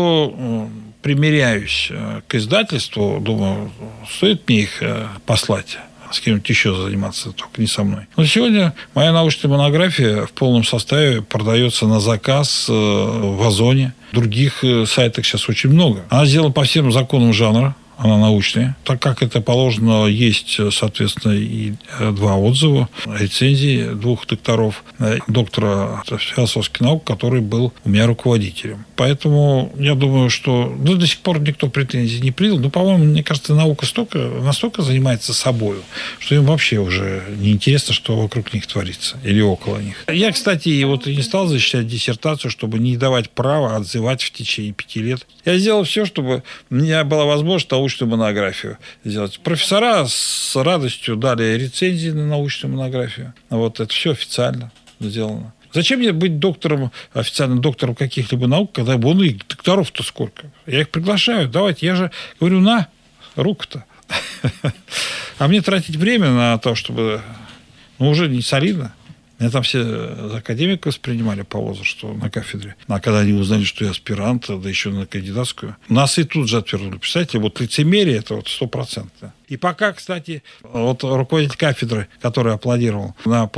еще примиряюсь к издательству, думаю, стоит мне их послать. С кем-нибудь еще заниматься, только не со мной. Но сегодня моя научная монография в полном составе продается на заказ в Озоне. Других сайтах сейчас очень много. Она сделана по всем законам жанра. Она научная. Так как это положено, есть, соответственно, и 2 отзыва, рецензии 2 докторов. Доктора философских наук, который был у меня руководителем. Поэтому я думаю, что до сих пор никто претензий не принял. Но, по-моему, мне кажется, наука настолько занимается собой, что им вообще уже неинтересно, что вокруг них творится или около них. Я, кстати, и не стал защищать диссертацию, чтобы не давать права отзывать в течение 5 лет. Я сделал все, чтобы у меня была возможность научную монографию сделать. Профессора с радостью дали рецензии на научную монографию. Вот это все официально сделано. Зачем мне быть доктором, официальным доктором каких-либо наук, когда вон их докторов-то сколько? Я их приглашаю, давайте. Я же говорю, на, руку-то. А мне тратить время на то, чтобы... уже не солидно. Меня там все за академика воспринимали по возрасту на кафедре. А когда они узнали, что я аспирант, да еще на кандидатскую, нас и тут же отвернули. Представляете, вот лицемерие – это вот 100%. И пока, кстати, вот руководитель кафедры, который аплодировал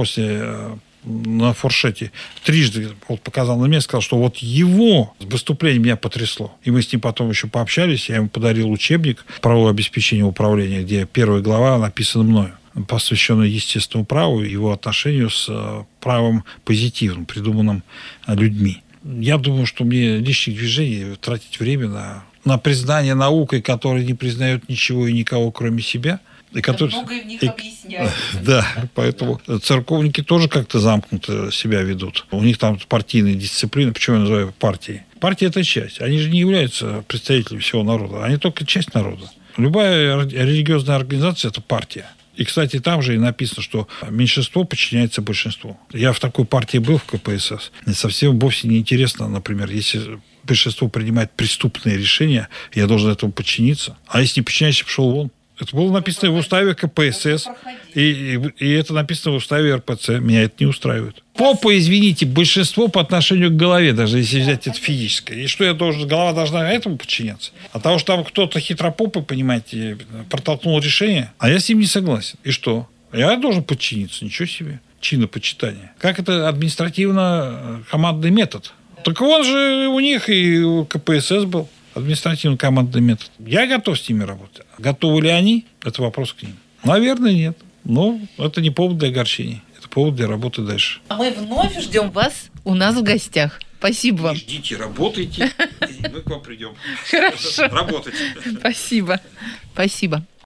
на фуршете, трижды вот показал на меня и сказал, что вот его выступление меня потрясло. И мы с ним потом еще пообщались, я ему подарил учебник «Правовое обеспечение управления», где первая глава написана мною, посвященная естественному праву и его отношению с правом позитивным, придуманным людьми. Я думаю, что мне лишних движений тратить время на признание наукой, которая не признает ничего и никого, кроме себя. И которые... Многое в них объясняют. Да, поэтому церковники тоже как-то замкнуто себя ведут. У них там партийная дисциплина. Почему я называю партией? Партия – это часть. Они же не являются представителями всего народа. Они только часть народа. Любая религиозная организация – это партия. И, кстати, там же и написано, что меньшинство подчиняется большинству. Я в такой партии был, в КПСС. И совсем вовсе не интересно, например, если большинство принимает преступные решения, я должен этому подчиниться. А если не подчиняюсь, пошел вон. Это было написано в уставе КПСС, и это написано в уставе РПЦ. Меня это не устраивает. Попа, извините, большинство по отношению к голове, даже если взять это физическое. И что я должен, голова должна этому подчиняться? От того, что там кто-то хитропопый, понимаете, протолкнул решение, а я с ним не согласен. И что? Я должен подчиниться, ничего себе. Чинопочитание. Как это административно-командный метод? Так он же у них и у КПСС был. Административно-командный метод. Я готов с ними работать. Готовы ли они? Это вопрос к ним. Наверное, нет. Но это не повод для огорчений. Это повод для работы дальше. А мы вновь ждем вас у нас в гостях. Спасибо вам. Ждите, работайте, и мы к вам придем. Хорошо. Работайте. Спасибо. Спасибо.